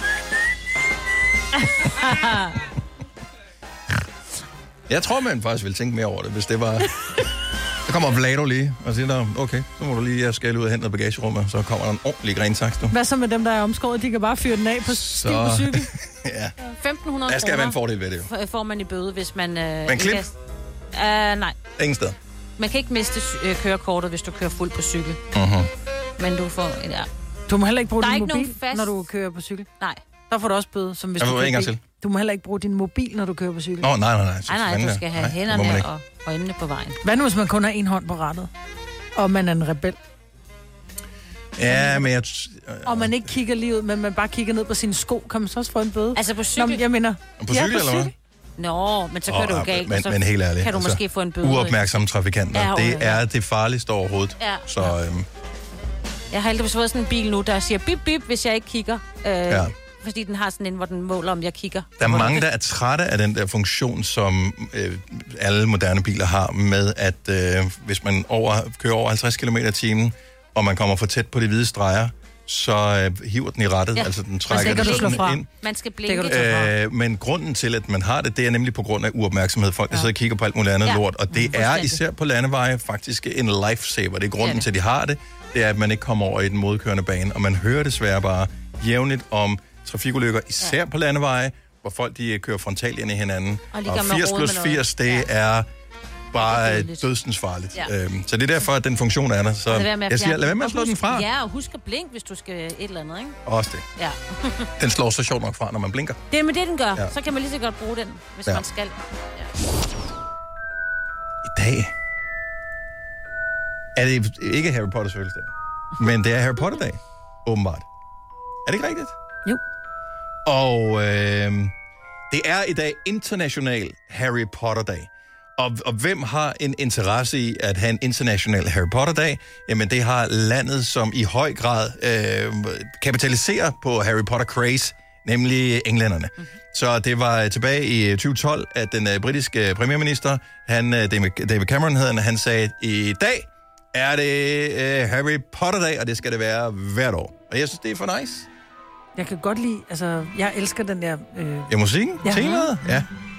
Jeg tror, man faktisk ville tænke mere over det, hvis det var... Så kommer Vlado lige og siger, okay, så må du lige skale ud og hente noget bagagerummet, så kommer der en ordentlig grensaks, du. Hvad så med dem, der er omskåret? De kan bare fyre den af på stiv på cykel. Ja. 1.500 der skal være en fordel ved det jo. Får man i bøde, hvis man... Men klip? Nej. Ingen sted. Man kan ikke miste kørekortet, hvis du kører fuld på cykel. Men du får... Ja. Du må heller ikke bruge Der er din ikke mobil, nogen fast- når du kører på cykel. Nej. Der får du også bøde, som hvis Jeg du må kører en gang bil. til. Du må heller ikke bruge din mobil, når du kører på cykel. Nå, nej. Nej, du skal have hænderne og øjnene på vejen. Hvad nu, hvis man kun har en hånd på rattet? Og man er en rebel? Ja, men jeg... Og man ikke kigger lige ud, men man bare kigger ned på sine sko, kan man så også få en bøde? Altså på cykel? Nå, jeg mener... På cykel, eller hvad? Nå, men så kører du jo galt, og så men helt ærligt, kan du måske få en bøde. Uopmærksomme trafikanter, Ja, det er det farligste overhovedet. Ja. Så Jeg har heldigvis fået sådan en bil nu, der siger bip, bip, hvis jeg ikke kigger. Ja. Fordi den har sådan en, hvor den måler, om jeg kigger. der er mange, der er trætte af den der funktion, som alle moderne biler har, med at hvis man kører over 50 km/t, og man kommer for tæt på de hvide streger, så hiver den i rattet, altså den trækker det sådan ind. Man skal blinke. Men grunden til, at man har det, det er nemlig på grund af uopmærksomhed. Folk, der sidder og kigger på alt muligt andet lort, og det er især på landeveje faktisk en lifesaver. Det er grunden til, at de har det. Det er, at man ikke kommer over i den modkørende bane, og man hører desværre bare jævnligt om trafikulykker, især på landeveje, hvor folk de kører frontalt ind i hinanden. Og 80+80, det er bare dødsens farligt. Ja. Så det er derfor, at den funktion er der. Så jeg siger, lad være med at slå den fra. Ja, og husk at blinke, hvis du skal et eller andet, ikke? Også det. Ja. Den slår så sjovt nok fra, når man blinker. Det er med det, den gør. Ja. Så kan man lige så godt bruge den, hvis man skal. Ja. I dag er det ikke Harry Potters fødselsdag, men det er Harry Potter-dag, åbenbart. Er det ikke rigtigt? Jo. Og det er i dag international Harry Potter-dag. Og hvem har en interesse i at have en international Harry Potter-dag? Jamen, det har landet, som i høj grad kapitaliserer på Harry Potter-craze, nemlig englænderne. Så det var tilbage i 2012, at den britiske premierminister, David Cameron hed han sagde, i dag er det Harry Potter-dag, og det skal det være hvert år. Og jeg synes, det er for nice. Jeg kan godt lide, altså, jeg elsker den der... Ja, musikken? Ja. Temaet? Ja.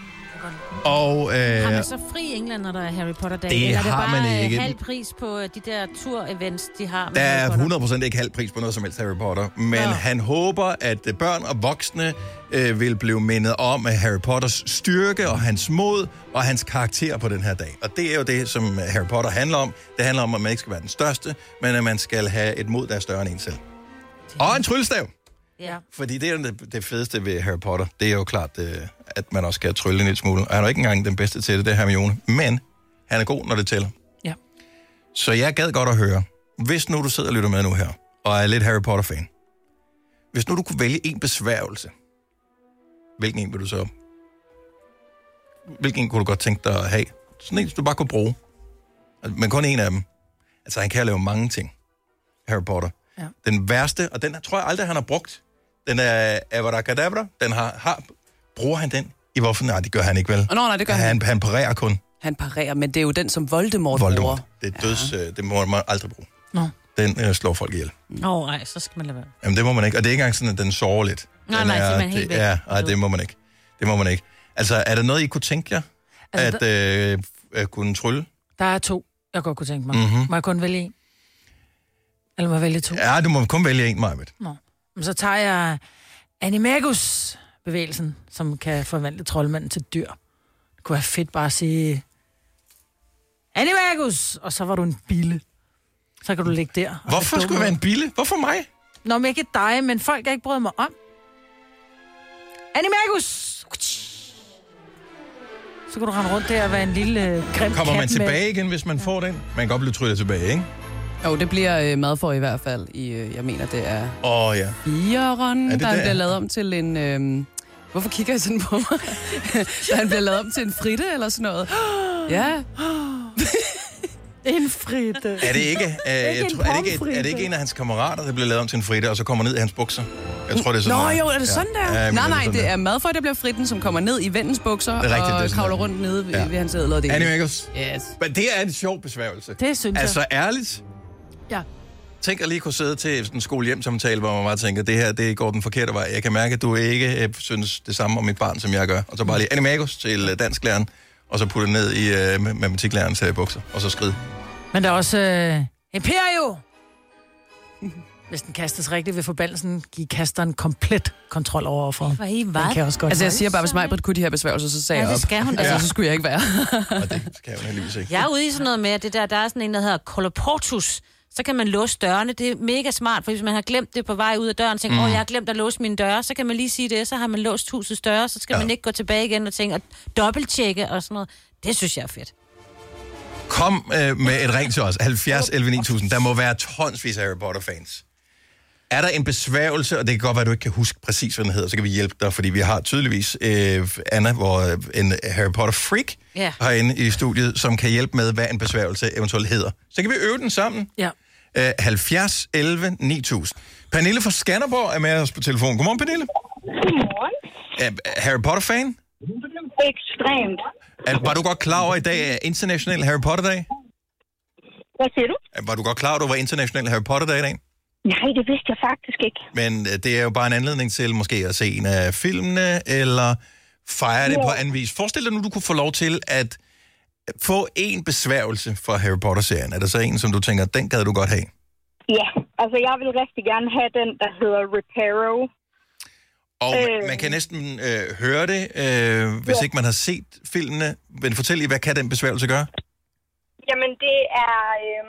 Og, har man så fri i England, når der er Harry Potter-dag? Det eller har er det bare man ikke. halv pris på de der tour-events, de har med Der er Harry Potter? 100% ikke halv pris på noget som helst Harry Potter, men han håber, at børn og voksne vil blive mindet om Harry Potters styrke og hans mod og hans karakter på den her dag. Og det er jo det, som Harry Potter handler om. Det handler om, at man ikke skal være den største, men at man skal have et mod, der er større end en selv. Og en tryllestav! Ja. Fordi det er det fedeste ved Harry Potter. Det er jo klart, at man også skal trylle en lille smule. Og han er jo ikke engang den bedste til det, Hermione. Men han er god, når det tæller. Ja. Så jeg gad godt at høre, hvis nu du sidder og lytter med nu her, og er lidt Harry Potter-fan. Hvis nu du kunne vælge en besværgelse, hvilken en vil du så... Hvilken en kunne du godt tænke dig at have? Sådan en, du bare kunne bruge. Men kun en af dem. Altså, han kan lave mange ting. Harry Potter. Ja. Den værste, og den tror jeg aldrig, han har brugt. Den er Abracadabra. Den bruger han den i hvorfor? Nej, det gør han ikke vel. Nej, det gør han. Han parerer kun. Han parerer, men det er jo den, som Voldemort bruger. Det er døds, det må man aldrig bruge. Nå. Den slår folk ihjel. Nej, så skal man lade være. Jamen, det må man ikke. Og det er ikke engang sådan, at den sover lidt. Nej, så er man helt væk. Ja, nej, det må man ikke. Det må man ikke. Altså, er der noget, I kunne tænke jer, altså, at kunne trylle? Der er 2, jeg godt kunne tænke mig. Må jeg kun vælge en? Eller må jeg vælge 2? Ja, du må kun vælge en, Majbet. Nå. Men så tager jeg Animagus-bevægelsen, som kan forvandle troldmanden til dyr. Det kunne være fedt bare at sige... Animagus! Og så var du en bille. Så kan du ligge der. Hvorfor skulle jeg være en bille? Hvorfor mig? Nå, men ikke dig, men folk har ikke brydet mig om. Animagus! Så kan du rende rundt der og være en lille grim kat. Kommer man tilbage igen, hvis man får den? Man kan godt blive tryllet tilbage, ikke? Jo, det bliver mad for i hvert fald. Jeg mener, det er... ja. 4'eren, der bliver lavet om til en... Hvorfor kigger jeg sådan på mig? Der han bliver lavet om til en fritte eller sådan noget. Ja. En fritte. Er det ikke, er det ikke en af hans kammerater, der bliver lavet om til en fritte, og så kommer ned i hans bukser? Jeg tror, det er sådan. Nå, jo, er det sådan der? Ja, nej, det er mad for, der bliver fritten, som kommer ned i vennens bukser og kravler rundt nede ved hans ædler. Animagus. Yes. Men det er en sjov besværgelse. Det synes jeg. Altså ærligt. Ja. Tænk at lige kunne sidde til en skolehjemsamtale, hvor man bare tænker, det her, det går den forkerte vej. Jeg kan mærke, at du ikke synes det samme om mit barn, som jeg gør. Og så bare lige Animagus til dansklæreren, og så putte ned i matematiklærerens bukser, og så skride. Men der er også Imperio! Hvis den kastes rigtigt ved forbandelsen, giver kasteren komplet kontrol over for. Hvor I var. Kan også godt altså, jeg siger bare, hvis Majbrit kunne de her besværgelser, så sagde jeg op. det skal hun. Altså, så skulle jeg ikke være. Og det skal hun heldigvis ikke. Jeg er ude i sådan noget med, at der er sådan en, der hedder Colloportus, så kan man låse dørene. Det er mega smart, for hvis man har glemt det på vej ud af døren, og tænker, jeg har glemt at låse mine døre, så kan man lige sige det, så har man låst husets døre, så skal man ikke gå tilbage igen og tænke, og dobbelttjekke og sådan noget. Det synes jeg er fedt. Kom med et ring til os. 70 11 9000. Der må være tonsvis af Harry Potter-fans. Er der en besværgelse, og det kan godt være, at du ikke kan huske præcis, hvad den hedder, så kan vi hjælpe dig, fordi vi har tydeligvis Anna, en Harry Potter-freak herinde i studiet, som kan hjælpe med, hvad en besværgelse eventuelt hedder. Så kan vi øve den sammen. Ja. 70 11 9000. Pernille fra Skanderborg er med os på telefon. Godmorgen, Pernille. Godmorgen. Harry Potter-fan? Ekstremt. Var du godt klar over, at i dag er international Harry Potter-dag? Hvad siger du? Var du godt klar over, at du var international Harry Potter-dag i dag? Nej, det vidste jeg faktisk ikke. Men det er jo bare en anledning til måske at se en af filmene, eller fejre det på anden vis. Forestil dig nu, du kunne få lov til at få en besværgelse fra Harry Potter-serien. Er der så en, som du tænker, den gad du godt have? Ja, altså jeg vil rigtig gerne have den, der hedder Reparo. Og man kan næsten høre det, hvis ikke man har set filmene. Men fortæl lige, hvad kan den besværgelse gøre? Jamen det er,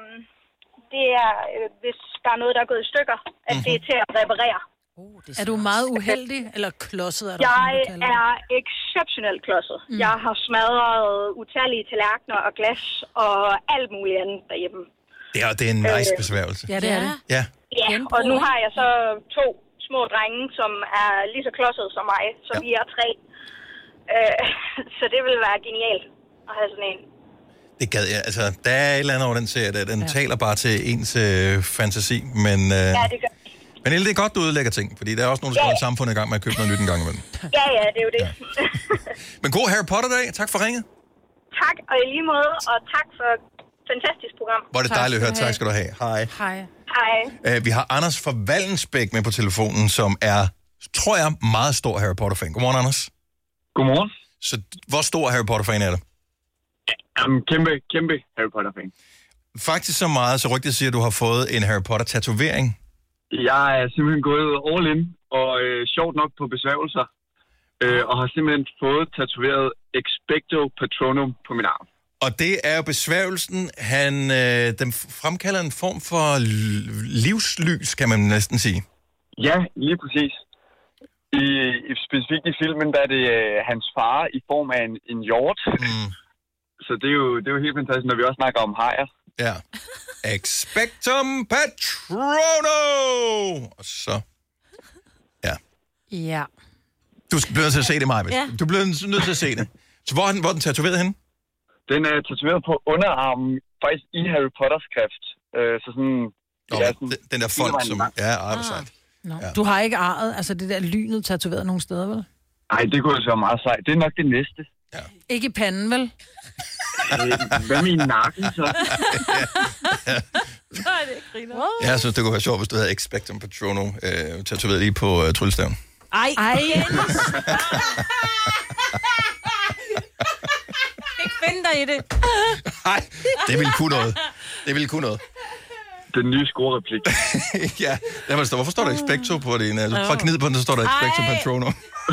hvis der er noget, der er gået i stykker, at det er til at reparere. Er du meget uheldig, eller klodset? Jeg er exceptionelt klodset. Jeg har smadret utallige tallerkener og glas og alt muligt andet derhjemme. Det er en nice besværgelse. Ja, det er det. Ja. Ja, og nu har jeg så 2 små drenge, som er lige så klodset som mig, så vi er 3. Så det vil være genialt at have sådan en. Det gad jeg. Altså, der er et eller andet over den serie, den taler bare til ens fantasi, men... Ja, det gør. Men det er godt, du udlægger ting, fordi der er også nogen, der skal holde samfundet i gang med at købe noget nyt en gang imellem. Ja, det er jo det. Ja. Men god Harry Potter-dag. Tak for ringet. Tak, og i lige måde, og tak for et fantastisk program. Hvor er det dejligt at høre. Tak skal du have. Hej. Hej. Vi har Anders fra Vallensbæk med på telefonen, som er, tror jeg, meget stor Harry Potter-fan. Godmorgen, Anders. Godmorgen. Så hvor stor Harry Potter-fan er du? Kæmpe Harry Potter-fan. Faktisk så meget, så rygtet siger, at du har fået en Harry Potter-tatovering. Jeg er simpelthen gået all in, og sjovt nok på besværgelser, og har simpelthen fået tatoveret Expecto Patronum på min arm. Og det er jo besværgelsen, den fremkalder en form for livslys, kan man næsten sige. Ja, lige præcis. Specifikt i filmen, der er det hans far i form af en hjort. Så det er jo helt fantastisk, når vi også snakker om hajer. Ja. Expectum Patronum! Og så... Ja. Du bliver nødt til at se det, Maja. Ja. Du bliver nødt til at se det. Så hvor er den tatoveret henne? Den er tatoveret på underarmen, faktisk i Harry Potter-skrift. Så sådan... Den der font, som... Ja, sejt. No. Ja. Du har ikke arret, altså det der lynet tatoveret nogle steder, vel? Nej, det kunne altså være meget sejt. Det er nok det næste. Ja. Ikke i panden, vel? Hvad med i nakken, så? Nej, det griner. Jeg synes, det kunne være sjovt, hvis du havde Expectum Patronum tatoveret lige på tryllestaven. Ej. Ikke finde dig i det. Nej, det ville kunne noget. Den nye scorereplik. Ja, hvorfor står der Expecto på det? Altså, fra knid på den, så står der Expecto Patronum.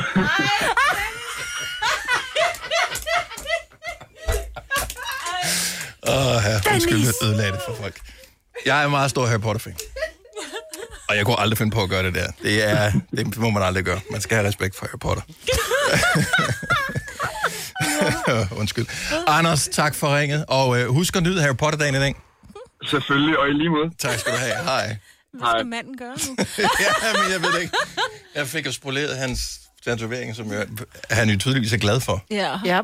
Undskyld, jeg ødelagde det for folk. Jeg er meget stor Harry Potter-fan. Og jeg kunne aldrig finde på at gøre det der. Det må man aldrig gøre. Man skal have respekt for Harry Potter. Undskyld. Anders, tak for ringet. Og husk at nyde Harry Potter-dagen i dag. Selvfølgelig, og i lige måde. Tak skal du have. Hej. Hvad skal manden gøre nu? Ja, men jeg ved det ikke. Jeg fik jo spoleret hans tatovering, som han jo tydeligvis er glad for. Ja. Ja.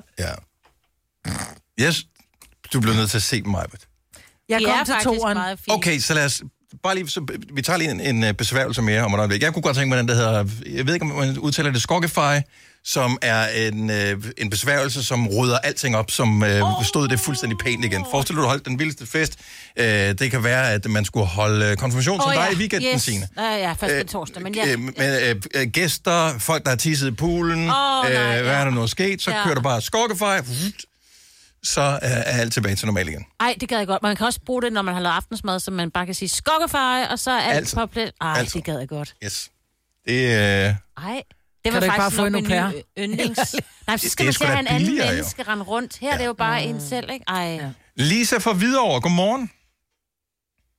Yes, du bliver nødt til at se dem, Majbert. Jeg kom til toeren. Okay, så lad os... Bare lige, så vi tager lige en besværgelse mere om noget. Jeg kunne godt tænke mig den, der hedder... Jeg ved ikke, om man udtaler det Skogify, som er en besværgelse, som rydder alting op, som stod det fuldstændig pænt igen. Forestil dig, du holdt den vildeste fest. Det kan være, at man skulle holde konfirmation som dig i weekenden, Signe. Ja, først på torsdag, men ja. Med gæster, folk, der har tisset i poolen, hvad er der noget sket, så kører du bare Skogify, så er alt tilbage til normal igen. Ej, det gad jeg godt. Man kan også bruge det, når man har lavet aftensmad, så man bare kan sige Skogify, og så er alt på plads. Ej, det gad jeg godt. Yes. Det Ej. Det var faktisk nok min nye yndlings. Nej, så skal man se, at en anden menneske rende rundt. Her er det jo bare en selv, ikke? Ej. Lisa fra Hvidovre, godmorgen.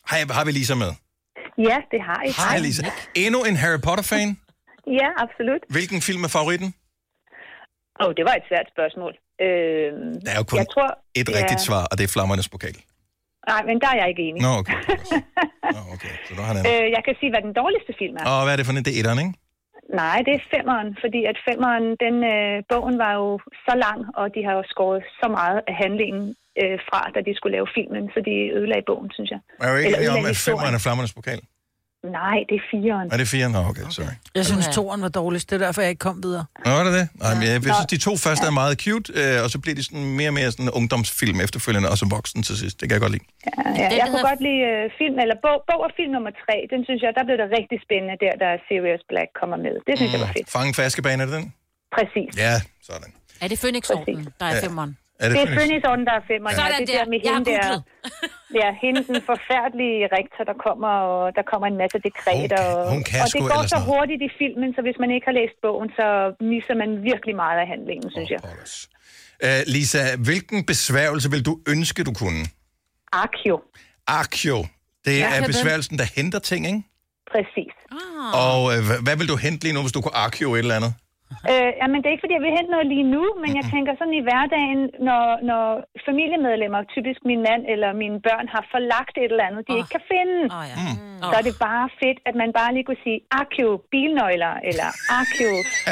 Har vi Lisa med? Ja, det har I. Hej, Lisa. Endnu en Harry Potter-fan? Ja, absolut. Hvilken film er favoritten? Det var et svært spørgsmål. Der er jo kun et rigtigt svar, og det er Flammernes Pokal. Nej, men der er jeg ikke enig. Nå, okay. Så nu har han jeg kan sige, hvad den dårligste film er. Og hvad er det for en? Det er etteren, ikke? Nej, det er 5'eren, fordi at 5'eren, bogen var jo så lang, og de har jo skåret så meget af handlingen fra, da de skulle lave filmen, så de ødelagde bogen, synes jeg. Er du ikke enig om, at 5'eren er Flammernes Pokal? Nej, det er 4'eren. Er det 4'eren? Okay, sorry. Jeg synes, 2'eren var dårligst. Det er derfor, jeg ikke kom videre. Nå, er det det? Nej, men jeg synes, de 2 første er meget cute, og så bliver de sådan mere og mere sådan ungdomsfilm efterfølgende, og så voksen til sidst. Det kan jeg godt lide. Ja, jeg kunne godt lide film, eller bog og film nummer 3. Den synes jeg, der blev det rigtig spændende, der Sirius Black kommer med. Det synes jeg var fedt. Fange Faskebane, er det den? Præcis. Ja, sådan. Er det Phoenix-orden, der er 5'eren? Det er Phoenix-orden, der er 5'eren. Sådan det der med hende der. Ja, hende den forfærdelige rektor, der kommer en masse dekreter. Hun kan og det går så hurtigt i filmen, så hvis man ikke har læst bogen, så misser man virkelig meget af handlingen, synes jeg. Lisa, hvilken besværgelse vil du ønske, du kunne? Accio. Det er besværgelsen, der henter ting, ikke? Præcis. Og hvad vil du hente lige nu, hvis du kunne Accio et eller andet? Jamen, det er ikke, fordi jeg vil hente noget lige nu, men jeg tænker sådan i hverdagen, når familiemedlemmer, typisk min mand eller mine børn, har forlagt et eller andet, de ikke kan finde, så er det bare fedt, at man bare lige kunne sige, Accio, bilnøgler, eller Accio,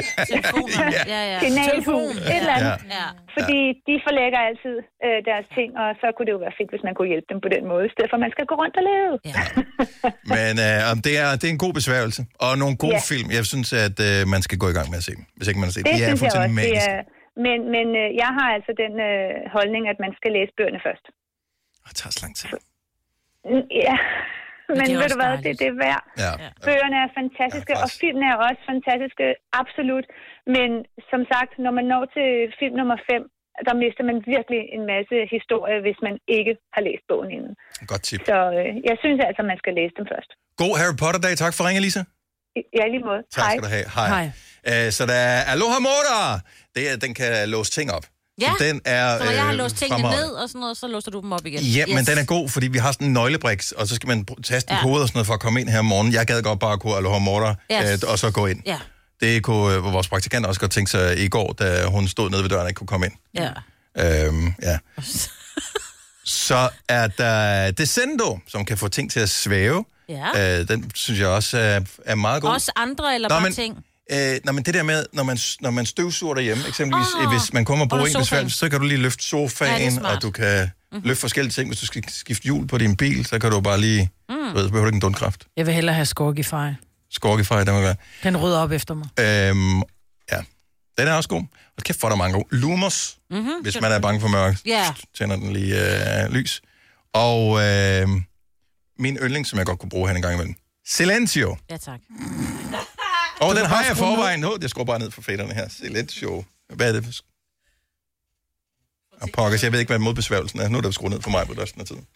signalhus, et eller andet. Fordi de forlægger altid deres ting, og så kunne det jo være fedt, hvis man kunne hjælpe dem på den måde, i stedet for at man skal gå rundt og leve. Men det er en god besværgelse, og nogle gode film. Jeg synes, at man skal gå i gang med at se dem, hvis ikke man har set dem. Det synes jeg også. Men jeg har altså den holdning, at man skal læse bøgerne først. Det tager så lang tid. Ja, men ved du hvad, det er værd. Ja. Bøgerne er fantastiske, og filmene er også fantastiske, absolut. Men som sagt, når man når til film nummer 5, der mister man virkelig en masse historie, hvis man ikke har læst bogen inden. Godt tip. Så jeg synes altså, man skal læse dem først. God Harry Potter-dag. Tak for ringen, Lisa. Ja, lige måde. Tak skal du have. Hej. Så der er Aloha Mora. Den kan låse ting op. Ja, så den er, så når jeg har låst tingene ned og sådan noget, så låser du dem op igen. Ja, men den er god, fordi vi har sådan en nøglebriks, og så skal man taste en kode og sådan noget for at komme ind her om morgenen. Jeg gad godt bare kunne Aloha Mora, og så gå ind. Ja. Det kunne vores praktikant også godt tænke sig i går, da hun stod nede ved døren og ikke kunne komme ind. Ja. Så er der Descendo, som kan få ting til at svæve. Ja. Den synes jeg også er meget god. Også andre eller bare ting? Men det der med, når man støvsuger derhjemme, eksempelvis, hvis man kommer og bruger en besværgelse, så kan du lige løfte sofaen, og du kan løfte forskellige ting. Hvis du skal skifte hjul på din bil, så kan du bare lige, så behøver du ikke en dundkraft. Jeg vil hellere have Skorgify. Skorgify, den må være. Den rydder op efter mig. Ja, den er også god. Og kæft, hvor der mange gode. Lumos, hvis man er bange for mørke, tænder den lige lys. Og min yndling, som jeg godt kunne bruge her en gang imellem. Silencio. Ja, tak. Og den har jeg forvejen. Jeg skruer bare ned for fætterne her. Silencio. Hvad er det? Pokkers, jeg ved ikke, hvad modbesværgelsen er. Nu er der skruet ned for mig på resten af tiden.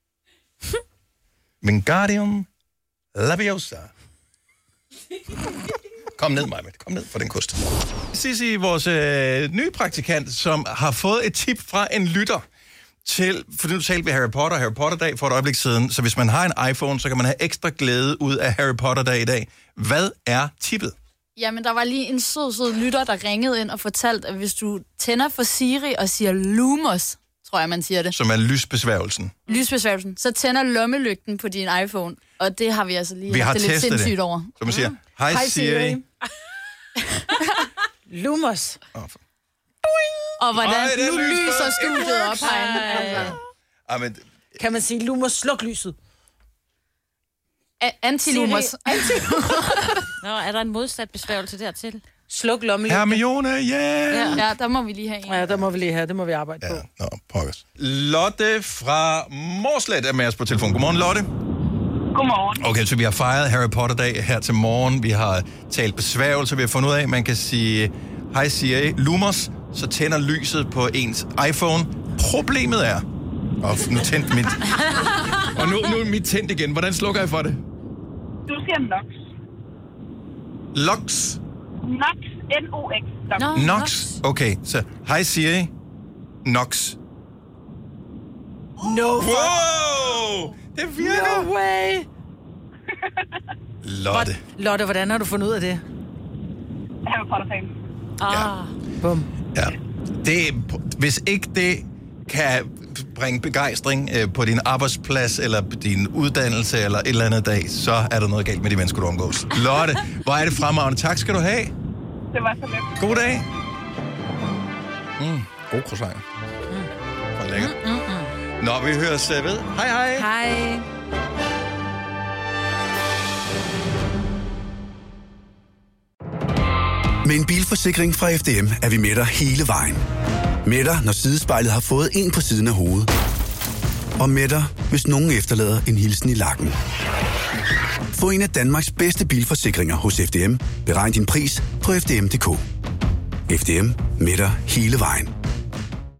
Wingardium Leviosa. Kom ned, Maja. Kom ned for den kost. Sissi, vores nye praktikant, som har fået et tip fra en lytter til, for nu talte vi Harry Potter-dag for et øjeblik siden, så hvis man har en iPhone, så kan man have ekstra glæde ud af Harry Potter-dag i dag. Hvad er tippet? Jamen, der var lige en sød lytter, der ringede ind og fortalte, at hvis du tænder for Siri og siger Lumos, tror jeg, man siger det. Som er lysbesværgelsen. Lysbesværgelsen. Så tænder lommelygten på din iPhone, og det har vi altså lige haft lidt sindssygt over. Så man siger, hej Siri. Lumos. Og hvordan nu lyser studiet op herinde. Kan man sige, Lumos, sluk lyset? Anti-Lumos. Nå, er der en modsat besværgelse dertil? Sluk lommelygten. Hermione, Ja, der må vi lige have en. Ja, der må vi lige have. Det må vi arbejde på. Nå, pokkers. Lotte fra Morslet er med os på telefon. Godmorgen, Lotte. Godmorgen. Okay, så vi har fejret Harry Potter-dag her til morgen. Vi har talt besværgelser. Vi har fundet ud af, at man kan sige, hej Siri, Lumos, så tænder lyset på ens iPhone. Problemet er... nu tændte mit... Og nu er mit tændt igen. Hvordan slukker jeg for det? Du siger Nox. Lux? Nox. N-O-X. Nox. Okay, så hej Siri. Nox. No. Wow! Det virker. No way. Lotte. Lotte, hvordan har du fundet ud af det? Jeg er Potter-fan. Bum. Ja. Hvis ikke det kan bringe begejstring på din arbejdsplads, eller din uddannelse, eller et eller andet dag, så er der noget galt med de mennesker, du omgås. Lotte, hvor er det fremragende. Tak skal du have. Det var så let. God dag. God croissant. For lækkert. Nå, vi høres ved. Hej, hej. Hej. Med en bilforsikring fra FDM er vi med dig hele vejen. Med dig, når sidespejlet har fået en på siden af hovedet. Og med dig, hvis nogen efterlader en hilsen i lakken. Få en af Danmarks bedste bilforsikringer hos FDM. Beregn din pris på FDM.dk. FDM med dig hele vejen.